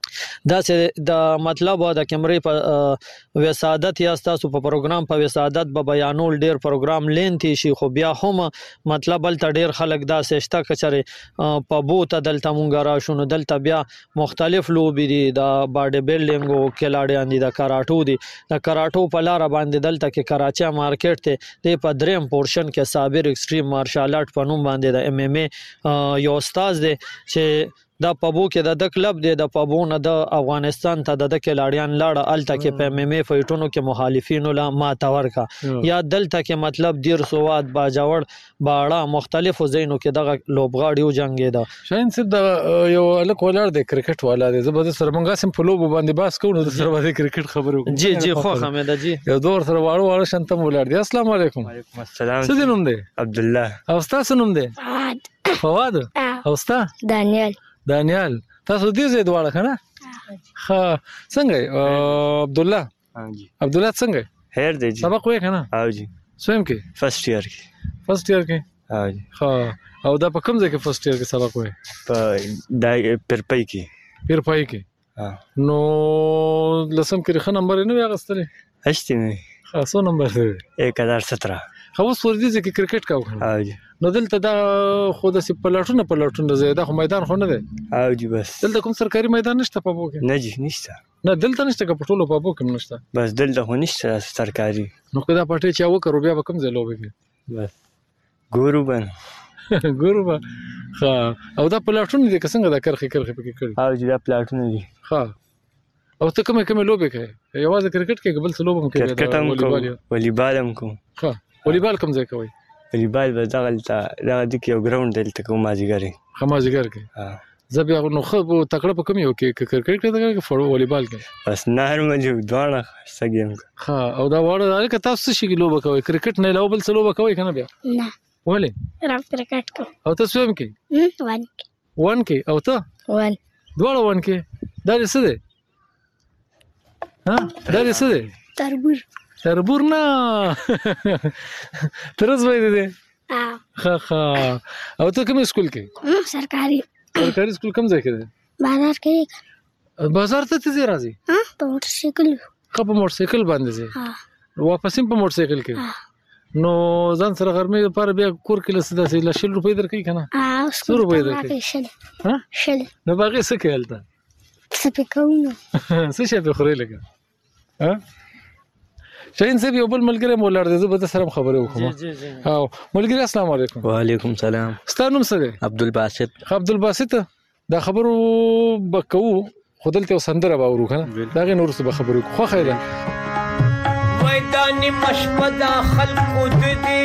[SPEAKER 3] دا چې د مطلب د کیمرې په وسادت یا تاسو په پروګرام په وسادت به بیانول ډیر پروګرام لینتی شي خو بیا هم مطلب دلته ډیر خلک دا سشته کچره په بوته دلته مونږ راشو نو دلته بیا مختلف لوبي دي د باډي بیلډینګ او کلاډیان دي د کراټو دي د کراټو په لار باندې دلته کې کراچي مارکیټ ته د په دریم پورشن کې صابر ایکستریم مارشال آرټ په نوم باندې د ام ام ای یو استاد دی چې دا پبو کې د کلب دی د پبو نه د افغانستان ته د کلاډیان لاړه الته کې په ام ام ای فایټونو کې مخالفینو لا ماته ورکا یا دلته کې مطلب دیر سواد باجوړ باړه مختلفو زینو کې دغه لوبغاړیو جنگي دا
[SPEAKER 2] شاین صاحب د یو الک ولر د کرکټ والا دی زبر سره مونږه سم په لوبو باندې باس کوو د سره باندې کرکټ خبرو
[SPEAKER 3] جی خو حمید جی
[SPEAKER 2] یو دور سره واړو شنتم ولر دی السلام علیکم
[SPEAKER 11] وعلیکم السلام
[SPEAKER 2] څه دې نوم دی
[SPEAKER 11] عبد الله
[SPEAKER 2] او تاسو نوم دی فواد او تاسو دانیال تاسو دې زید واړه کنه ها څنګه عبد الله څنګه
[SPEAKER 11] خیر دی جی
[SPEAKER 2] سبق وې کنه
[SPEAKER 11] او جی
[SPEAKER 2] سویم کې
[SPEAKER 11] فرست ایئر
[SPEAKER 2] کې
[SPEAKER 11] او جی
[SPEAKER 2] ها او دا په کوم ځای کې فرست ایئر کې سبق وې
[SPEAKER 11] په دای پرپای کې
[SPEAKER 2] نو لسم کې رخ نمبر نه واغستلې
[SPEAKER 11] هشته نه
[SPEAKER 2] خاصو نمبر
[SPEAKER 11] 1017
[SPEAKER 2] خو ور دي چې کرکټ کاوه
[SPEAKER 11] او جی
[SPEAKER 2] نو دلته دا خو د پلاټونه زیاده خو میدان خو نه دی
[SPEAKER 11] او جی بس
[SPEAKER 2] دلته کوم سرکاري میدان نشته په بو کې
[SPEAKER 11] نه جی نشته
[SPEAKER 2] نه دلته نشته که پټولو په بو کې نشته
[SPEAKER 11] بس دلته خو نشته سرکاري
[SPEAKER 2] نو کدا پټه چا وکړو بیا کوم ځای لوبه کې
[SPEAKER 11] بس ګورو با
[SPEAKER 2] ها او دا پلاټونه دي څنګه دا کرخي پکې کړی
[SPEAKER 11] او جی دا پلاټونه دي
[SPEAKER 2] ها او ته کومه لوبه کوي یوازې کرکټ کې قبل څه لوبه کوي
[SPEAKER 11] کرکټ هم والیبال هم کوم
[SPEAKER 2] ها والیبال کوم ځای کوي
[SPEAKER 11] والیبال به دغه د یو ګراوند دلته کوم
[SPEAKER 2] مازیګر کې زه بیا نو خو تکړه په کوم یو کې کرکټ کې فوټبال والیبال کې
[SPEAKER 3] بس نارمل یو دواړه سګیم
[SPEAKER 2] ها او دا وړه الکه تاسو شي کې لوبه کوي کرکټ نه لوبل څه لوبه کوي کنه بیا
[SPEAKER 12] نه
[SPEAKER 2] ولې
[SPEAKER 12] رام کرکټ کو
[SPEAKER 2] او تاسو هم کې وان کې او ته دواړه وان کې دا څه دی ها دا څه دی تربور نه ترز وای دی ها او ته کوم سکول کې
[SPEAKER 12] سرکاري
[SPEAKER 2] سکول کوم ځای کې دی بازار ته ته راځي
[SPEAKER 12] ها په موټر سایکل
[SPEAKER 2] په موټر سایکل باندې ځي واپس په موټر سایکل کې نو ځان سره غرمې لپاره بیا کور کې لسه داسې ل 100 روپۍ درکې کنه 100 روپۍ درکې
[SPEAKER 12] ها شل
[SPEAKER 2] نو باقي څه کېلته
[SPEAKER 12] څه پکاونو
[SPEAKER 2] څه شي په خوري لګا ها شاین صاحب یو بل ملګری مولار دی زه به سره خبرې وکم او ملګری السلام علیکم
[SPEAKER 11] وعلیکم السلام
[SPEAKER 2] ستاسو نوم څه دی عبدالباسط دا خبرو بکو خودلته سندره باورو کنه دا غي نور څه خبرو خو خیره
[SPEAKER 7] وای دانی مشپدا خلقو ددی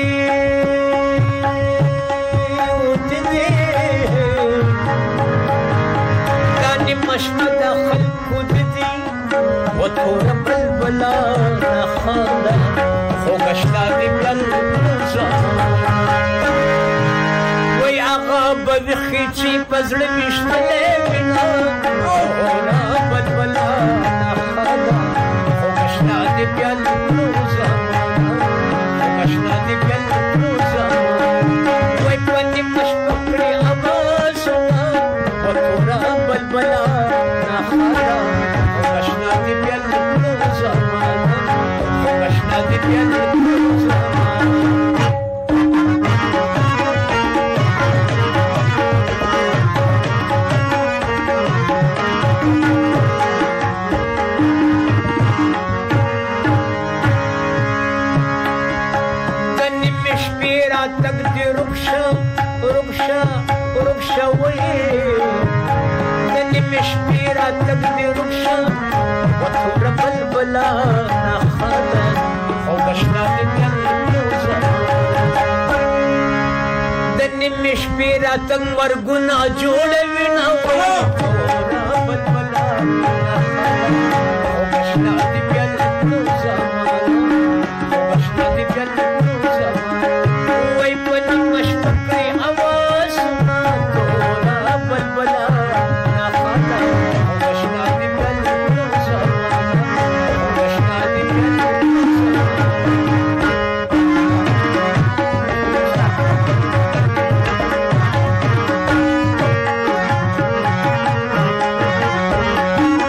[SPEAKER 7] دانی مشپدا خلقو ددی وتور بلبلا خاندا خوغشتا دی بلوزا وای آغا بدخی چی پزړ مشتله وینا اونا بلبلا خاندا خوغشتا دی بلوزا خوغشتا دی بلوزا وای پنی مشپکړی आवाज وتور بلبلا خاندا شپیرا تنگ مرگونا جوڑوی نا وورا بلبلا خوشنا دی بیلنو زمان خوشنا دی بیلنو زمان وی پنی مشپکری آواز نا تورا بلبلا نا خاتا خوشنا دی بیلنو زمان خوشنا دی بیلنو زمان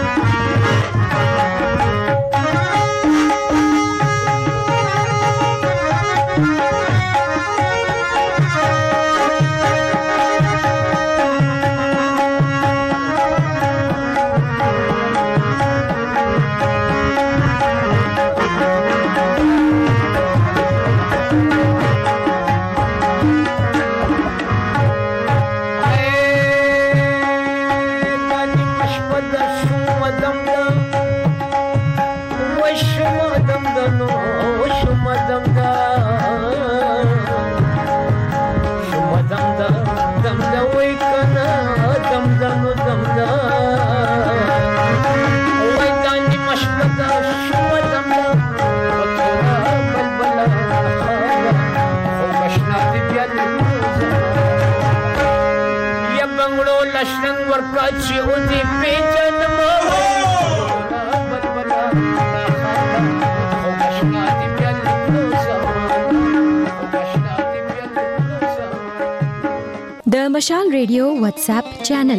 [SPEAKER 13] یا بنگلو لشنگ ورکاچی او دی پیجن
[SPEAKER 14] د مشال ریډیو واتس اپ چینل.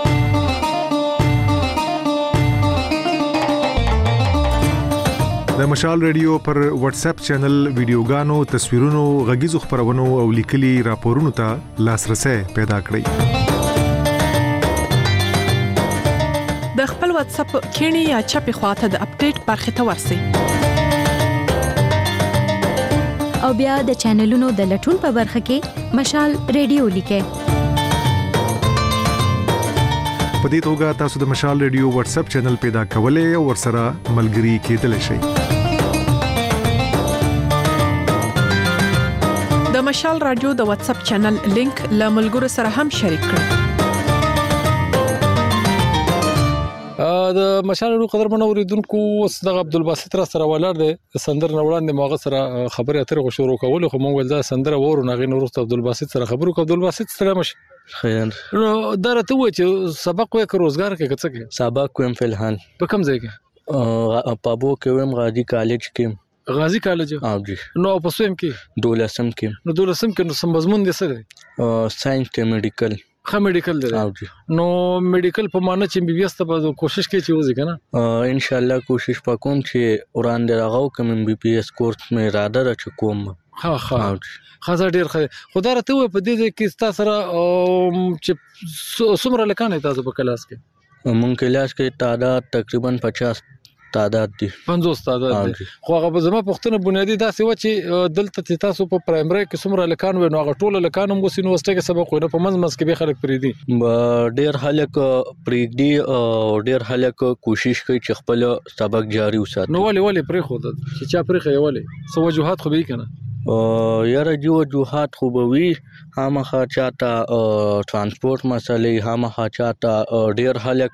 [SPEAKER 15] د مشال ریډیو پر واتس اپ چینل ویډیوګانو، تصویرونو، غږیزو خبرونو او لیکلي راپورونو ته لاسرسي پیدا کړئ.
[SPEAKER 16] د خپل واتس اپ کینی یا چپی خواته د اپډیټ برخه ته ورسئ.
[SPEAKER 14] او بیا د چینلونو د لټون په برخه کې مشال ریډیو لیکئ.
[SPEAKER 15] په دې توګه تاسو د مشال ریډیو واتس اپ چینل پیدا کولای او ورسره ملګري کېدلی شئ.
[SPEAKER 16] د مشال رادیو د واتس اپ چینل لینک له ملګرو سره هم شریک کړئ.
[SPEAKER 2] د مشال ریډیو قدرمن اوریدونکو، صدق عبدالباسط را سره ولاړ دی. سندر نوړان د موغه سره خبرې اترې غو شروع کول، خو مونږ ول دا سندر وورو نغې نور عبدالباسط سره خبرو کو. عبدالباسط سلام
[SPEAKER 17] خیر.
[SPEAKER 2] نو درته و چې سبق وې که روزګار کې څه کې؟
[SPEAKER 17] سبق کوم فلحال
[SPEAKER 2] په کوم ځای کې؟
[SPEAKER 17] پابو کې ویم، غازی کالج کې.
[SPEAKER 2] غازی کالج؟
[SPEAKER 17] او جی.
[SPEAKER 2] نو په سویم کې؟
[SPEAKER 17] دولسم کې.
[SPEAKER 2] نو دولسم کې نو سم مضمون دي څه دی؟
[SPEAKER 17] ساينس ته میډیکل.
[SPEAKER 2] خا میډیکل دی.
[SPEAKER 17] او جی.
[SPEAKER 2] نو میډیکل په معنی چې بي بي اس ته به کوشش کوي چې وځي کنه؟
[SPEAKER 17] ان شاء الله کوشش وکوم چې وړاندې راغو کوم بي بي اس کورس مې اراده را چکوم.
[SPEAKER 2] ها خزر ډیر خو دا راته په دې کې تاسو سره چې څومره لکانې تاسو په کلاس کې؟
[SPEAKER 17] مونږ کلاس کې تعداد تقریبا 50 تعداد دي.
[SPEAKER 2] 50 تعداد دي. خو هغه به زما پښتنه بنیادی داسې و چې دلته تاسو په پرایمري کې څومره لکان و نو هغه ټول لکان هم وسینو واستګه سبق ونه په منځ کې به خلک پریدي.
[SPEAKER 17] ډیر خلک پریدي او ډیر خلک کوشش کوي چې خپل سبق جاری وساتي.
[SPEAKER 2] نو ولې پرې خو چې چا پرې خو ولې سو وجوهات خو به کنه؟
[SPEAKER 17] یاره جو وجوهات خو به وي، هامخا چاته ترانسپورت مسلې، هامخا چاته ډیر خلک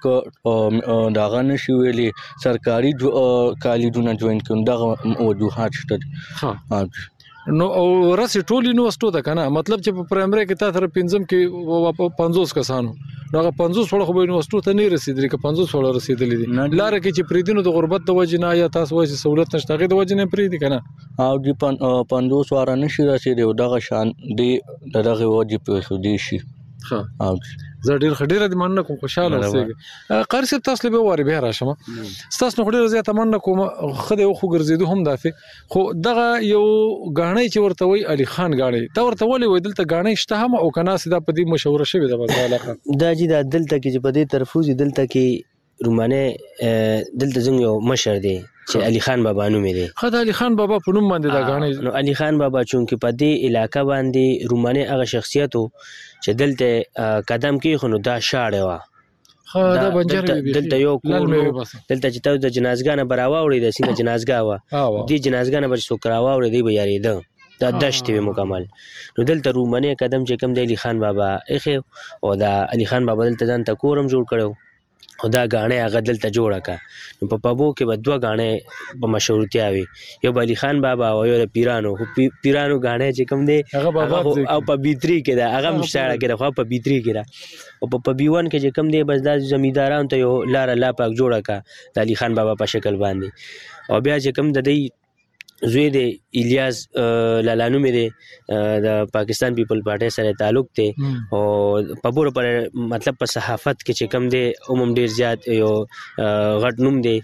[SPEAKER 17] دغه نشي ویلي سرکاري کالجونه جوین کوي، دغه وجوهات شته.
[SPEAKER 2] ها نو او راسي ټول یونیورسيټو ده کنه، مطلب چې په پرایمري کې تاسو پنځم کې 50 کسانو، نو هغه 50 وړ خو به یونیورسيټو ته نه رسیدلی، که 50 وړ رسیدلی دي لاره کې چې پریدینو د غربت د وجې نه یا تاسو وایي سہولت نشته د وجې نه پریدي کنه.
[SPEAKER 17] او دی 50 وړ نشي رسیدي او دغه شان دی دغه وجې په خودي شي.
[SPEAKER 2] ها او زه ډیر د مننه کوم، خوشاله اوسئ. قاری صاحب تاسو به واره به راشم، تاسو نو ډیر زیات مننه کوم. خدای خو ګرځیدو هم دافه، خو دغه یو غاڼې چې ورته وای علي خان غاڼې دا ورته ولې وای دلته غاڼې شته هم او کنه سیده په دې مشوره شوی د علاقه
[SPEAKER 5] دا جی دا دلته کې په دې طرفوزي دلته کې رومانه دلته زنګ یو مشر دی چې علي خان بابا نوم دی.
[SPEAKER 2] خدای علي خان بابا په نوم باندې دا غاڼې.
[SPEAKER 5] نو علي خان بابا چونکه په دې علاقہ باندې رومانه هغه شخصیتو چې دلته قدم کې خو نو دا شاړه وا.
[SPEAKER 2] دا بنجر
[SPEAKER 5] دلته یو کور دلته چې تاسو د جنازګانه براوا وړي د سینه جنازګا وا دي جنازګانه بر سوکراوا وړي دی به یاري ده دا دشت وی مکمل. نو دلته رومانه قدم چې کم دی علي خان بابا اخه او دا علي خان بابا دلته ځان ته کورم جوړ کړو او دا غاڼې هغه دلته جوړه کا. نو په پابو کې به دوه غاڼې په مشهورتیا وي، یو علي خان بابا او یو پیرانو غاڼې چې کوم دی او په بي3 کې دا هغه مشتاړه کې خو په بي3 کې دا او په بي1 کې چې کوم دی بس دا زمیداران ته یو لار لا پاک جوړه کا د علي خان بابا په شکل باندې. او بیا چې کوم د دې زوی دی الیاس لالانو مې دی د پاکستان پیپل پارټي سره تعلق دی او په پوره پر مطلب په صحافت کې چې کم دی عموم ډیر زیات یو غټ نوم دی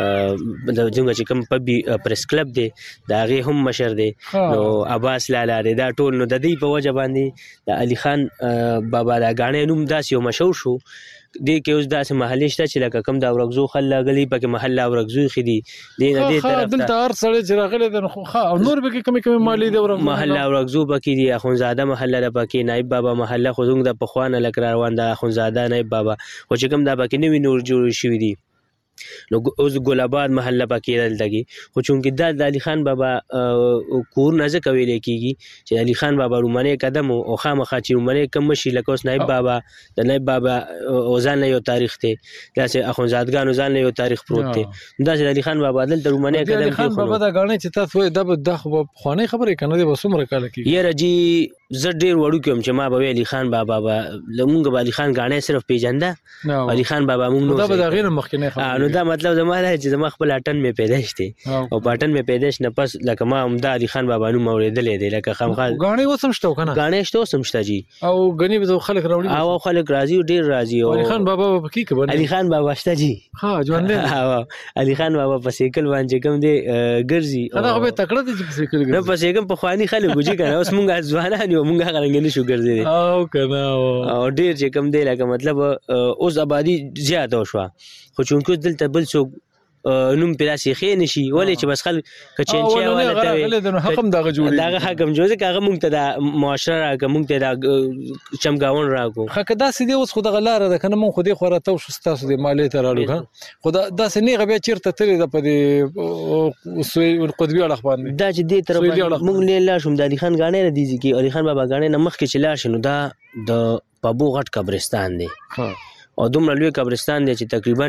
[SPEAKER 5] د څنګه چې کم په پریس کلب دی دا غي هم مشر دی. نو عباس لالا دی دا ټول نو د دې په وجه باندې د علي خان بابا دا غاڼې نوم داس یو مشهور شو. دې کې اوس داسې محلې شته چې لکه کم دا ورغزو خل غلي پکې محله ورغزو خدي دې نه دې طرف
[SPEAKER 2] دلته هر سړی چې راغلی د خو او نور به کې کمی مالي دی ورغزو
[SPEAKER 5] محله ورغزو پکې دي اخونزاده محله ده پکې نائب بابا محله خو زنګ د پخوانه لک روان ده اخونزاده نائب بابا خو چې کم دا پکې نوی نور جوړ شوی دي. نو اوس ګل آباد محله پکې دلته خو چونکې د علي خان بابا کور نه ځکه ویل کېږي چې علي خان بابا رومانه قدم او خامخا چې رومانه کم شي لکه اوس نائب بابا د نائب بابا ځان له یو تاریخ ته داسې اخونزادګانو ځان له یو تاریخ پروت دی داسې علي خان بابا دلته رومانه قدم
[SPEAKER 2] علي خان بابا دا غاڼې چې تاسو دا خو خوانې خبرې کنه دي وسومره کال کې
[SPEAKER 5] یاره جی زه ډیر وړو کوم چې ما به علي خان بابا لمونږ به علي خان غاڼه صرف پیژنده علي خان بابا مونږ
[SPEAKER 2] دا به غیر مخکنه خبره
[SPEAKER 5] نو دا مطلب زما دا چې زما خپل اټن می پیدائش دي او پټن می پیدائش نه پس لکه ما عمده علي خان بابا نو موریدلې دي لکه خامخال
[SPEAKER 2] غاڼه وسم شته کنه
[SPEAKER 5] غاڼه شته وسم شته جی
[SPEAKER 2] او غنی به خلک راوړي
[SPEAKER 5] او خلک راضي ډیر راضي او
[SPEAKER 2] علي خان بابا په کې کبن
[SPEAKER 5] علي خان بابا شته جی
[SPEAKER 2] ها ژوند
[SPEAKER 5] علي خان بابا په سیکل باندې کوم دی ګرځي
[SPEAKER 2] دا به تکړه دي په سیکل ګرځي
[SPEAKER 5] نو په سیکل په خواني خلک ګوجي کنه اوس مونږه ځوانان یو مونږه غرنګنی شو ګرځي
[SPEAKER 2] او کنه
[SPEAKER 5] او ډیر چې کوم دی لکه مطلب اوس آبادی زیاته شو خو چونکو دلته بل څوک نوم پیراسي خې نشي ولې چې بس خل کچنچیا ولا
[SPEAKER 2] ته حکم دغه جوړي
[SPEAKER 5] دغه حکم جوړه کاغه مونږ ته د معاشره راکه مونږ ته د چمګاون راکو
[SPEAKER 2] خکدا سې دی اوس خو دغه لار ده کنه مونږ خو دې خوره تو شستاسو د مالې ته رالو کنه خدا دا سې نه غبیا چیرته تلې د پدې سوی قطبی اړه باندې
[SPEAKER 5] دا چې دې طرف مونږ نه لا شوم د علي خان غاڼه را دي چې علي خان بابا غاڼه نه مخ کې چلا شنو دا د پابو غټ قبرستان دی او دومره لوی قبرستان دی چې تقریبا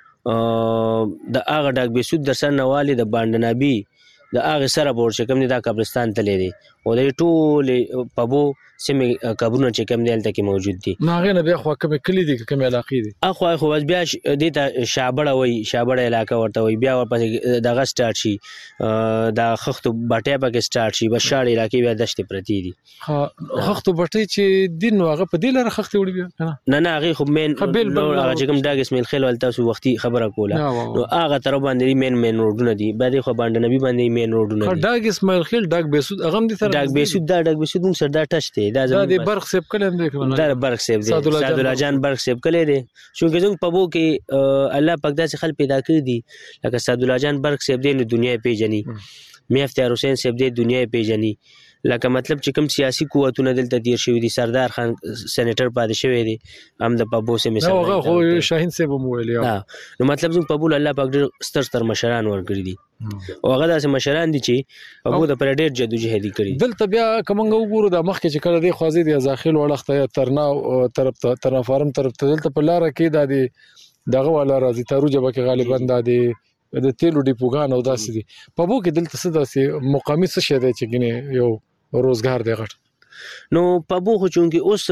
[SPEAKER 5] د هغه ډاک بیسود در سر نوالی د باندنابي د هغه سره بور چې کوم دا قبرستان تللی دی او د ټول پبو سیمه قبرونه چې کوم دی تل کې موجود دي
[SPEAKER 2] نو هغه نه بیا خو کوم کلی دي کوم علاقې دي
[SPEAKER 5] اخو خو بیا د ته شابړه وای شابړه علاقه ورته وای بیا ورپسې دغه سٹارټ شي د خختو بټه پکې سٹارټ شي بشاړ علاقې بیا دشت پرتی دي
[SPEAKER 2] خختو بټه چې دین هغه په دې لاره خختي وړي بیا
[SPEAKER 5] نه هغه خو مین هغه چې کوم داګ اسماعیل خیل ولته سو وختي خبره کوله نو هغه تر باندې مین روډونه دي بعد خو باندې نبی باندې مین روډونه دي
[SPEAKER 2] داګ اسماعیل خیل داګ بیسود هغه دي سره
[SPEAKER 5] داګ بیسود مون سره دا ټچ دی دا
[SPEAKER 2] د برق سیب کلم دی کنه
[SPEAKER 5] دا برق سیب دی سعد الله جان برق سیب کله دی چونکه زموږ په بو کې الله پاک داسې خل پیدا کړی دي لکه سعد الله جان برق سیب دی نو دنیا پیژني میا افتخار حسین سیب دی دنیا پیژني لکه مطلب چې کوم سیاسي قوتونه دلته دیر شوی دي سردار خان سېنیټر پاتې شوی دی هم د پبو سه مثال
[SPEAKER 2] هغه خو شاهین سیب مو ویل
[SPEAKER 5] نو مطلب زموږ په بول الله پاک ډېر ستر مشران ورګړي دي او هغه داسې مشران دي چې پبو د پر ډېر جدوجهدي کړي
[SPEAKER 2] دلته بیا کومنګ وګورو د مخ کې چې کړه دی خوازي دی ځاخیل وړخته ترناو طرف ته ترنا فارم طرف ته دلته په لار کې د دغه والا راځي تارو جبه کې غالبا د تیلو ډیپوګان او داسې دي پبو کې دلته څه داسې مقامي څه شه دی چې ګنې یو روزګار دی غټ
[SPEAKER 5] نو پبو خو چونکی اوس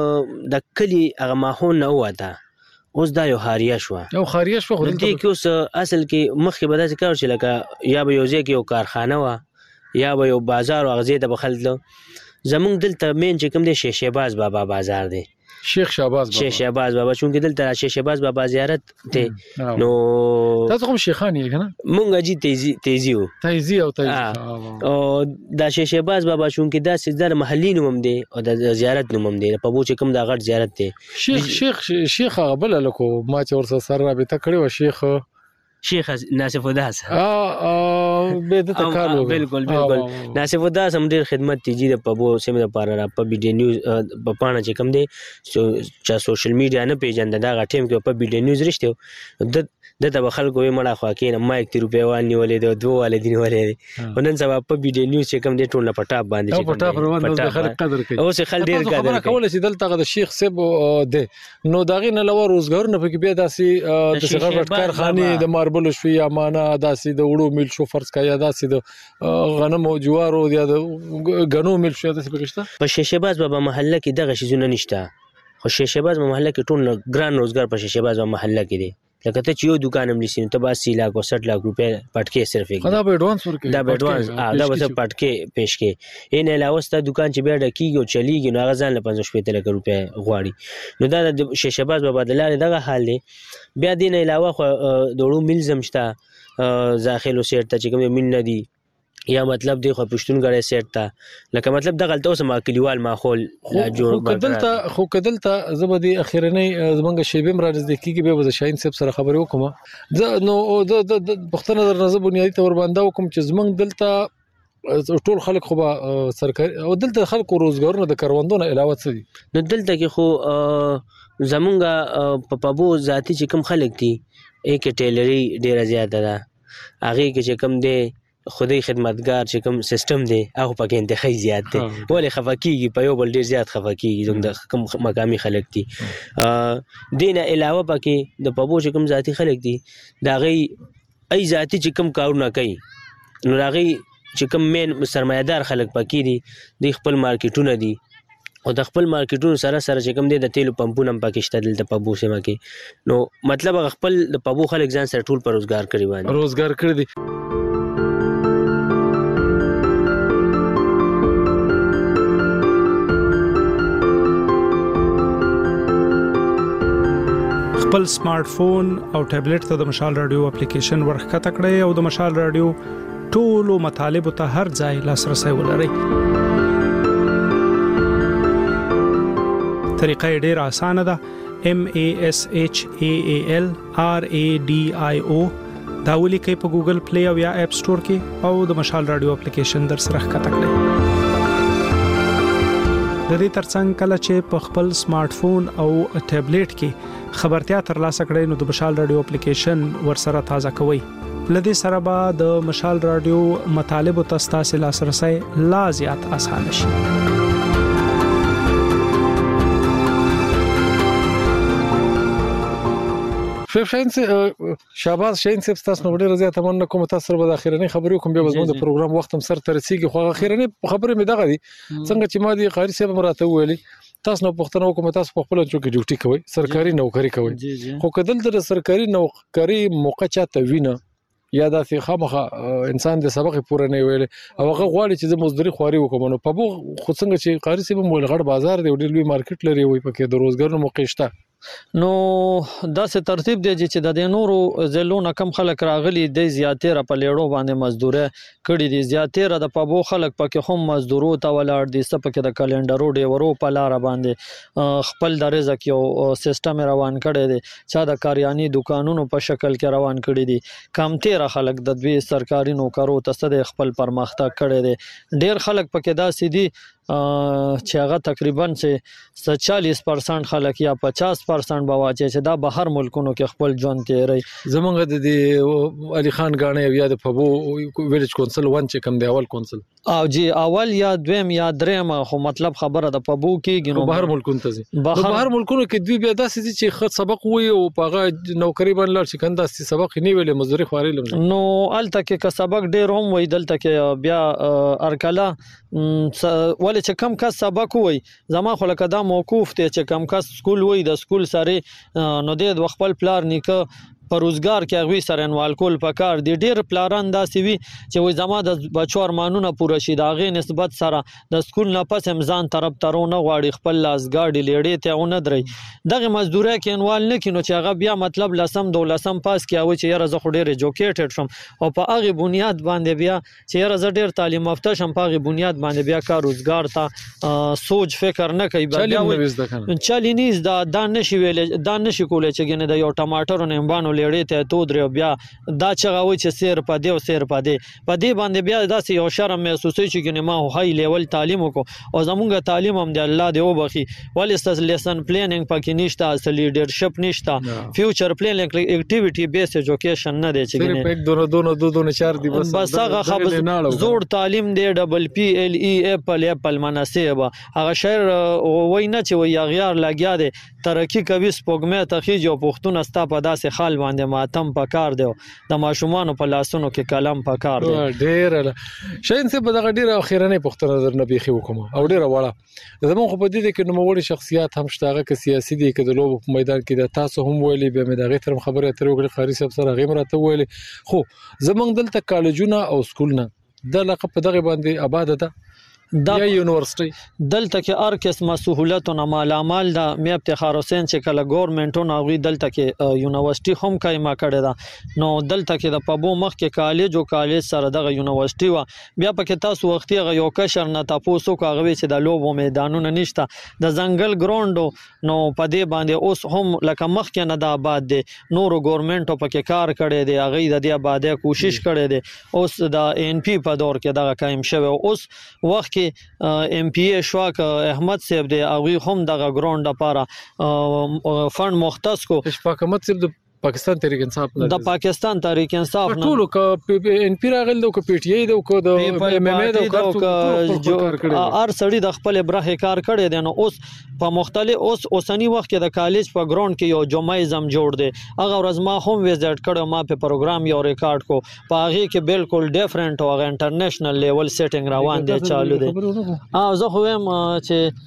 [SPEAKER 5] د کلی هغه ماحول نه وته اوس دا یو خاریه شو
[SPEAKER 2] خو
[SPEAKER 5] دلته کې اوس اصل کې مخکې به داسې کار چې لکه یا به یو ځای کې یو کارخانه وه یا به یو بازار او هغه ځای ته به خلک زمونږ دلته مین چې کوم دی شیخ باز بابا بازار دی
[SPEAKER 2] شیخ شهباز بابا
[SPEAKER 5] چونکه دلته شیخ شهباز بابا زیارت ته نو
[SPEAKER 2] تاسو کوم شیخان یې کنه
[SPEAKER 5] مونږ جی تیزی او دا شیخ شهباز بابا چونکه دا سیدار محلي نوم دی او د زیارت نوم دی په بو چې کوم دا غټ زیارت دی
[SPEAKER 2] شیخ غبل لکو ما چې ور سره رابطه کړې و
[SPEAKER 5] شیخ ناصف وداس
[SPEAKER 2] به د تکالو
[SPEAKER 5] بالکل ناصف وداس هم ډیر خدمت تیجی د پبو سیمه لپاره را په بي ډي نیوز په پاڼه چې کوم دی چې سوشل میډیا نه پیژند دا غټیم کې په بي ډي نیوز رښتیو د خلکو یې مړه خوا کې نه ما 1 روپیا وال نیولې د 2 وال دی نیولې ونن سبا په بي ډي نیوز چې کوم دی ټول په ټاپ باندې
[SPEAKER 2] په ټاپ روان د خلک قدر کوي
[SPEAKER 5] اوس خل ډیر قدر
[SPEAKER 2] خبره کول چې دلته د شیخ صاحب دی نو داغه نه لور روزګار نه پکې بیا داسې د څنګه کارخانه د ماربل شوی یا معنا داسې د وړو میل شو فرض کا یا داسې د غنم او جوارو یا د غنو میل شو داسې پکشته
[SPEAKER 5] په شیشباز بابا محله کې دغه شیزونه نشته خو شیشباز محله کې ټول ګران روزګار په شیشباز محله کې دی لکه ته چې یو دکان هم لسین ته 80 لک او 60 لک روپے پټکې صرف یک
[SPEAKER 2] دا به ایڈوانس ورکې
[SPEAKER 5] دا به ایڈوانس دا به پټکې پیش کې ان علاوه ست دکان چې بیا ډکیږي او چلیږي نو هغه ځان له 55 لک روپے غواړي نو دا د شیشباز په بدلاله دغه حال دی بیا دین علاوه دوړو ملزم شته ځاخلو سیټ ته چې کوم مين نه دی یا مطلب دی خو پښتون غړې سیټ ته لکه مطلب د غلطو سم کلیوال ماحول لا جوړ
[SPEAKER 2] خو کدلته زبدي اخیرنی زمنګ شیبم را نزدیکی به د شاهین صاحب سره خبرې وکم نو د پښتنه در نظر بنیادی تور باندې وکم چې زمنګ دلته ټول خلک خو سرکاري او دلته خلکو روزګارونه د کاروندونو علاوه څه دي
[SPEAKER 5] نو دلته کې خو زمونږ په پبو ذاتی چې کوم خلک دي یک ټیلری ډیره زیاته ده هغه کې چې کوم دی خودی خدمتگار چې کوم سیستم دی هغه پکې انتخابي زیات دی ولې خفقيږي په یو بل ډیر زیات خفقيږي زموږ د کوم مقامي خلک دي دینه علاوه پکې د پبو چې کوم ذاتی خلک دي دا غي ای ذاتی چې کوم کارونه کوي نو دا غي چې کوم مین سرمایدار خلک پکې دي د خپل مارکیټونه دي او د خپل مارکیټونو سره چې کوم دی د تیلو پمپونه هم پکې شته دلته په بو سیمه کې. نو مطلب خپل د پبو خلک ځان سره ټول پر روزګار کړي باندې
[SPEAKER 2] روزګار کړی دي.
[SPEAKER 4] خپل سمارټ فون او ټابلیټ ته د مشال رادیو اپلیکیشن ورخکته کړئ او د مشال رادیو ټولو مطالبه ته هر ځای لاسرسي ولرئ. طریقه ډیره اسانه ده. MASHAAL RADIO دا ولیکئ په ګوګل پلی او یا اپ سٹور کې او د مشال رادیو اپلیکیشن در سره ښکته کړئ. د دې ترڅنګ کله چې په خپل سمارټ فون او ټابلیټ کې خبرتیا ترلاسه کړئ نو د مشال رادیو اپلیکیشن ورسره تازه کوئ. لدې سره به د مشال رادیو مطالبه تاسو لاسرسي لا زیات اسانه شي.
[SPEAKER 2] شاباس شاهین صاحب تاسو نو ډیره زیاته مننه کوم. تاسو به د اخیرنی خبرې کوم به زموږ د پروګرام وخت هم سر ترسيږي. خو اخیرنی خبرې مې دغه دي څنګه چې ما دي قاری صاحب مراته ویلي تاسو نو پښتنو کوم تاسو په خپل چوکي ډیوټي کوي سرکاري نوکری کوي خو کدل در سرکاري نوکری موقع چاته وینه یا داسې خامخه انسان د سبق پوره نه ویل او هغه غواړي چې د مزدوري خواري وکم نو په بو خو څنګه چې قاری صاحب مول غړ بازار دی ډیر لوی مارکیټ لري وي پکې د روزګار موقع شته.
[SPEAKER 3] نو داسې ترتیب دی چې د نورو زلونه کم خلک راغلي د زیاتره په لیړو باندې مزدوره کړي دي. زیاتره د پبو خلک پکې هم مزدورو ته ولاړ دي سپکه د کلندرو ډیورو په لار باندې خپل د رزق یو سیستم روان کړي دي چې د کاریانی دکانونو په شکل کې روان کړي دي. کم تیر خلک د دوی سرکاري نوکرو ته د خپل پرمختګ کړي دي. ډیر خلک پکې داسې دي چې هغه تقریبا 40% خلک یا 50% به واچي چې دا بهر ملکونو کې خپل ژوند تیری.
[SPEAKER 2] زمونږ د علي خان غاڼه یا د پبو ویلیج کونسل ون چې کوم دی اول کونسل
[SPEAKER 3] او جی اول یا دویم یا دریم خو مطلب خبره د پبو کې ګنو
[SPEAKER 2] بهر ملکونو ته ځي. بهر ملکونو کې دوی بیا داسې چې خد سبق وي او پاغه نوکری باندې لار شکنده سبق نه ویلې مزدوري خواري لم
[SPEAKER 3] نو الته کې سبق ډیر هم وي دلته کې بیا ارکلا ولې چې کم کس سبق وای زما خو لکه دا موقوف ته چې کم کس سکول وای د سکول سره نو د خپل پلار نیکه په روزګار کې غوي سره انوال کول پکار دي. ډیر پلاران داسې وي چې وای زما د بچو ارمانونه پوره شي دا غي نسبت سره د سکول نه پس امزان طرف ترونه غواړي خپل لاس گاډي لیړې ته ونه دري دغه مزدوري کې انوال نه کینو چې هغه بیا مطلب لسم دولسم پاس کیاوي چې یاره زه خو ډیر ایجوکیټډ شم او په هغه بنیاد باندې بیا چې یاره زه ډیر تعلیم یافته شم په هغه بنیاد باندې بیا کار روزګار ته سوچ فکر نه کوي بیا چالینیز دا نشي ویل دا نشي کولای چې ګنه د یو ټماټر نه امبانو لیړې ته تو درو بیا دا چغوي چې سیر پدې او سیر پدې باندې بیا داسې یو شرم محسوسي چې ګنه ما هاي لیول تعلیم وکړو او زمونږ تعلیم هم د الله دی وبخي ولې لیسن پلانینګ پکې نشته اصل لیډرشپ نشته فیوچر پلانینګ اکټیویټي بیس ایجوکیشن نه دی چې ګنه
[SPEAKER 2] په 2 4 دی
[SPEAKER 3] بس هغه خبر زوړ تعلیم دی ډبل پی ال ای اپل مناسب هغه شهر وینا چې وی غیار لګیا دی ترقی کوي سپوږمې ته خيجو پښتون استا په داسې خال باندې ماتم پکار دی د ماشومان په لاسونو کې قلم پکار دی.
[SPEAKER 2] ډیر شاین څه په دغه ډیر اخیرنه پښتون نظر نه بيخي وکم او ډیر واړه زموږ په دې کې نوموړي شخصیت هم شتاغه کې سیاسي دي کې د لوب په میدان کې د تاسو هم ویلي به مې دغه تر خبره تر وګړي خاري صاحب سره غیم راته ویلي خو زمونږ دلته کالجونه او سکولونه د لقب په دغه باندې آباد ده یا یونیورسيټي
[SPEAKER 3] دلته کې هر قسمه سہولتونه مالامال د مې افتخار حسین چې کله ګورنمنټونه غوي دلته کې یونیورسيټي هم کایما کړی دا نو دلته کې د پبو مخ کې کالج او کالج سره دغه یونیورسيټي وا بیا پکې تاسو وختي یو کشر نه تاسو کوغوي چې د لوبو میدانونه نشته د ځنګل ګراوند نو پدې باندې اوس هم لکه مخ کې نه د آباد دي نورو ګورنمنټو پکې کار کړی دی هغه د دې آبادی کوشش کړی دی اوس د ان پی په دور کې دغه قائم شوی اوس وخت ام پی ای شواک احمد صاحب دی او هم دغه ګراوند لپاره فند مختص کو
[SPEAKER 2] اشفاق احمد صاحب پاکستان تحریک انصاف نه
[SPEAKER 3] د پاکستان تحریک انصاف نه
[SPEAKER 2] ټول ک ان پی راغل د ک پی ټی ای د ک د ایم ام ای د ک
[SPEAKER 3] ار سړی د خپل برخه کار کړي دي. نو اوس په مختلف اوسنی وخت کې د کالج په ګراوند کې یو جمعیزم جوړ دی. هغه ورځ ما هم وزټ کړو، ما په پروګرام یو ریکارډ کو، په هغه کې بالکل ډیفرنٹ او انټرنیشنل لیول سیټینګ روان دی چالو دی. زه خو هم چې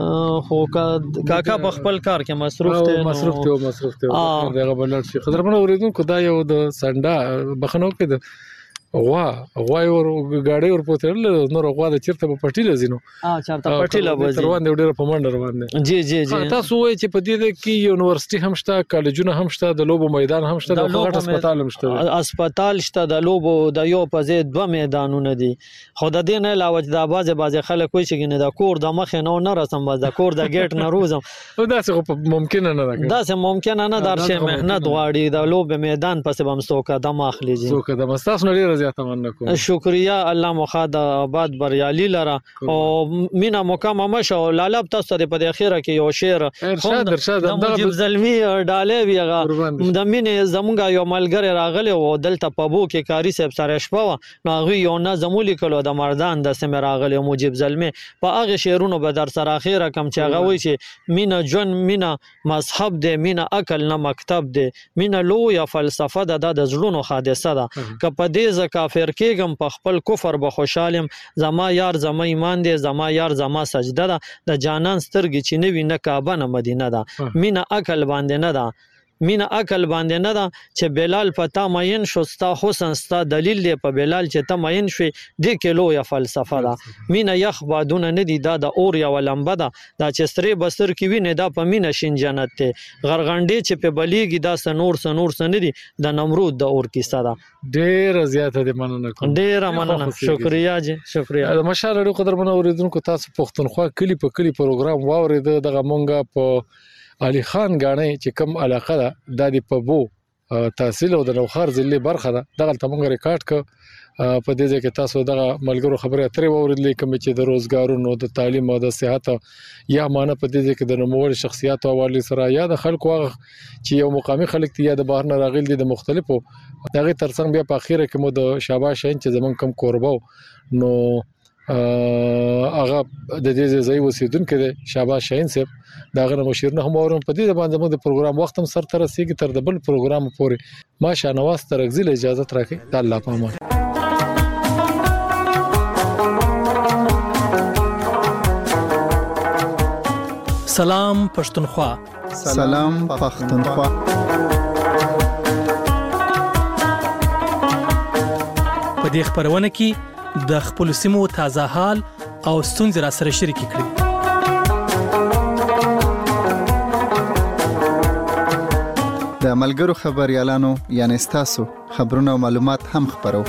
[SPEAKER 3] خو کاکا په خپل کار کې مصروف
[SPEAKER 2] دی دغه بلل شي. قدرمن اوریدونکو دا یو د سنډا بخنو کې د غوا ور غاډي ور پوتل نور غوا د چیرته په پټی لزینو
[SPEAKER 3] چارته پټی لبوزي
[SPEAKER 2] روان دی ډیره په منډه روان دی.
[SPEAKER 3] جی
[SPEAKER 2] تاسو وایي چې په دې کې یونیورسيټي هم شته، کالجونه هم شته، د لوبو میدان هم شته، د غټ هسپتال هم شته.
[SPEAKER 3] هسپتال شته، د لوبو د یو په ځای 2 میدانونه دي. خو د دې نه علاوه د بازه خلک وایي چې نه د کور د مخ نه رسم باز د کور د گیټ نه روزم
[SPEAKER 2] دا څه ممکن نه ده.
[SPEAKER 3] دا څه ممکن نه درشه مهنت غواړي. د لوبو میدان پسې بم ستوکه د ماخلي جی
[SPEAKER 2] څوک د مستاس نه ډیر زیاته مننه کوم.
[SPEAKER 3] شکریا الله مخاد آباد بریالي لره او مینا مکمه مشه لالب تاسو ته په اخیره کې یو شعر
[SPEAKER 2] ارشاد
[SPEAKER 3] د مجيب زلمی ډالې ویغه د مینې زمونږ یو ملګری راغلی او دلته په بو کې کاری صاحب سره شپه نو هغه یو نه زمولي کلو د مردان د سم راغلی مجيب زلمی په هغه شعرونو به در سره اخیره کم چې هغه وایي چې مینا جون مینا مذهب دی، مینا عقل نه مکتب دی، مینا لو یا فلسفه د زړونو حادثه ده. که په دې ز کافر کېږم په خپل کفر به خوشالم، زما یار زما ایمان دی، زما یار زما سجده ده، د جانان سترګې چې نوي نه کعبه نه مدینه ده. مینا عقل باندې نه ده، مینا عقل باندې نه ده چې بلال پتا مین شو ستا حسن ستا دلیل دی په بلال چې ته مین شوي دې کې لویه فلسفه ده. مینا یخ بادونه نه دي دا د اور یوه لمبه ده، دا چې سرې بستر کې وینې دا په مینا شین جنت دی. غرغنډې چې په بلیږي دا څه نه دي د نمرود د اور کیسه ده.
[SPEAKER 2] ډیره زیاته دې مننه کوم.
[SPEAKER 3] ډیره مننه، شکریا جی شکریا.
[SPEAKER 2] د مشال اړو قدرمن اوریدونکو تاسو پښتونخوا کلی په کلی پروګرام واورید. دغه مونږه په علي خان غاڼې چې کوم علاقه ده د په بو تحصیل او د نوخار ضلع برخه ده دغه تمنګ ریکارډ ک په دې ځکه تاسو دغه ملګرو خبره اترې ووریدلې کوم چې د روزګارونو د تعلیم او د صحت یا مانه په دې ځکه د نوموړ شخصیت او حواله سره یا د خلکو چې یو مقامي خلک یا د بهر نه راغلي دي د مختلفو دغه ترڅنګ بیا په اخیره کې مو د شاباش شین چې زمون کم کوربو نو هغه د دې ځای وسیدونکو دی شاباش شاهین صاحب داغه مشیر نه هم اورم په دې باندې موږ د پروګرام وخت هم سر تر رسیدي تر د بل پروګرام پورې ما شانواز ترغزل اجازه راکړي د الله په امان.
[SPEAKER 8] سلام پښتونخوا.
[SPEAKER 9] سلام پښتونخوا.
[SPEAKER 8] په دې خبرونه کې د خپل سیمو تازه حال او ستونزې را سره شریک کړي.
[SPEAKER 9] د ملګرو خبريالانو یعنی تاسو خبرونه او معلومات هم خبرو.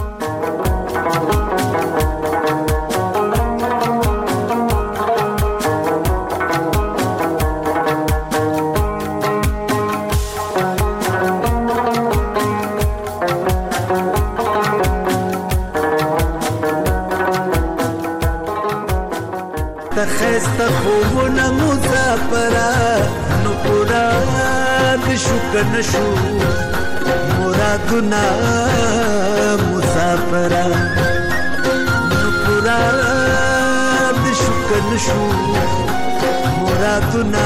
[SPEAKER 7] خسته خوبونه مسافره نو پورا د شکر نشو مرادونه مسافره نو پورا د شکر نشو مرادونه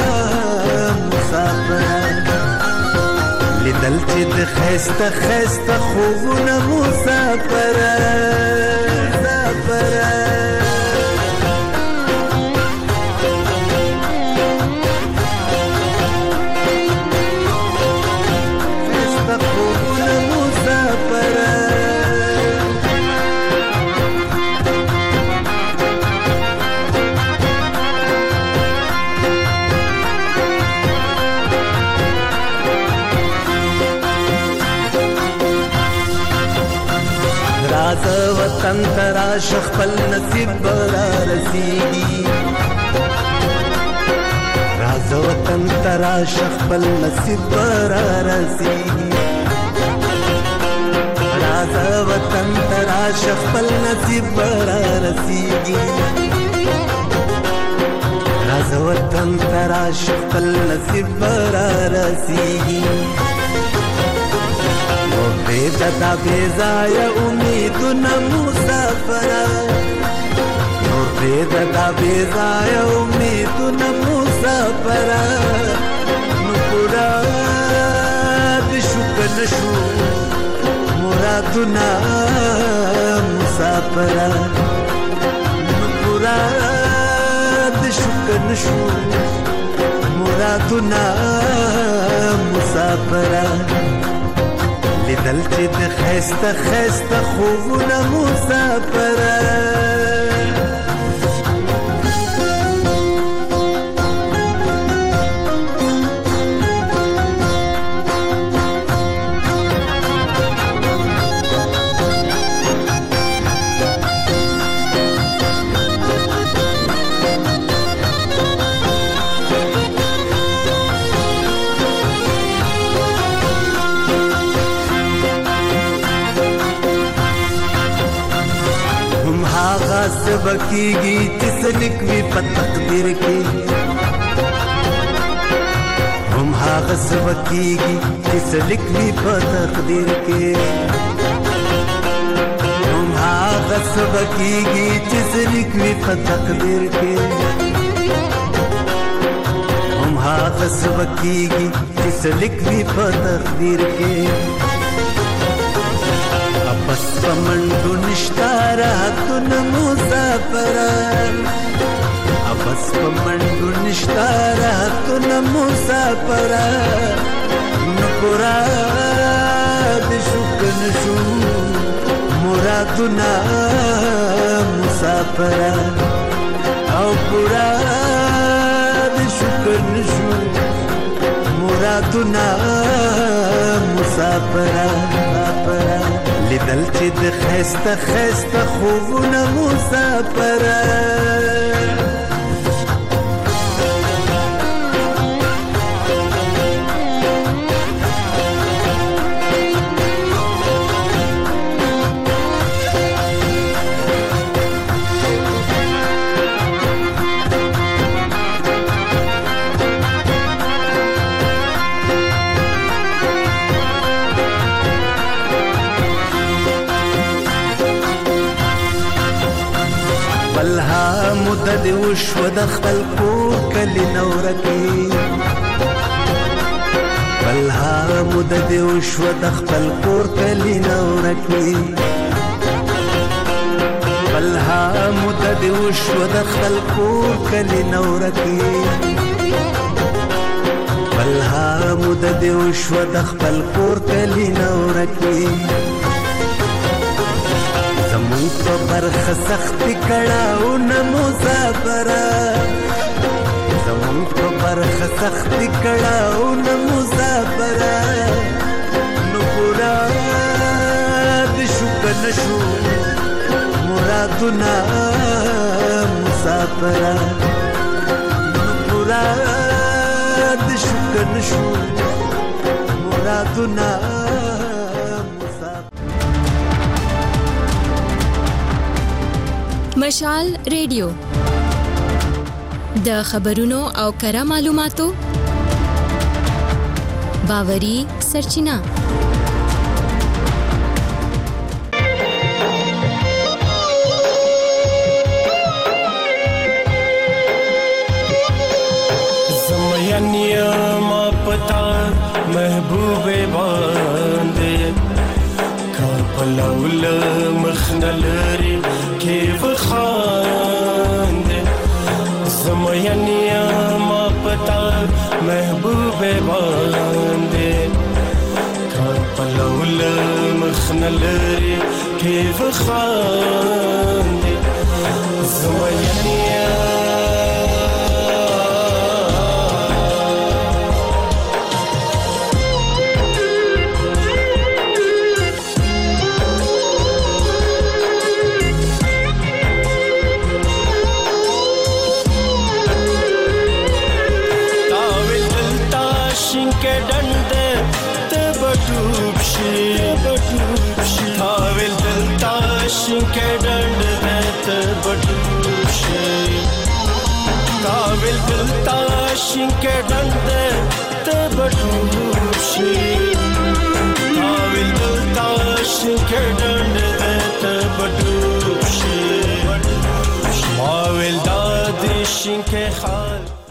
[SPEAKER 7] مسافره لیدل چې د خسته خوبونه مسافره مسافره وطن تراش خپل نصیب برا رسیږي راز وطن تراش خپل نصیب برا رسیږي راز وطن تراش خپل نصیب برا رسیږي راز وطن تراش خپل نصیب برا رسیږي
[SPEAKER 18] پرېږده بې ځایه امیدونه مسافره نور پرېږده بې ځایه امیدونه مسافره نو پوره دې شو که نه شو مرادونه مسافره نو پوره دې شو که نه شو مرادونه مسافره لیدل چې د ښایسته ښایسته خوبونه مسافره بکیږي چې څه لیکوي په تقدیر کې هم هغه څه بکیږي چې څه لیکوي په تقدیر کې هم هغه څه بکیږي چې څه لیکوي په تقدیر کې هم هغه څه بکیږي چې څه لیکوي په تقدیر کې بس پمنډو نشتا راحتونه مسافره بس پمنډو نشتا راحتونه مسافره نو پورا دې شو که نه شو مرادونه مسافره او پورا دې شو که نه شو مرادونه مسافره لیدل چې د ښایسته ښایسته خوبونه مسافره مده دې وشوه د خپل کور کلي نوره کې بلها مده دې وشوه د خپل کور کلي نوره کې بلها مده دې وشوه د خپل کور کلي نوره کې بلها مده دې وشوه د خپل کور کلي نوره کې زمون په برخه سختي کړهونه مسافره زمون په برخه سختي کړهونه مسافره نو پورا دې شو که نه شو مرادونه مسافره نو پورا دې شو که نه شو مرادونه
[SPEAKER 14] مشال ریډیو د خبرونو او کره معلوماتو باوري سرچینه
[SPEAKER 19] زميانيا ما پتا محبوب باندې کاپلول مخنلري كيف خاند زميانيا ما پتا محبوب باندې کاپلول مخنلري كيف خاند زميانيا Tavil dil tashin ke dand met badushi Tavil dil tashin ke dand te badushi Tavil dil کې ډنډ دې ته بډوب شي ما ویل دا دې شین کې خال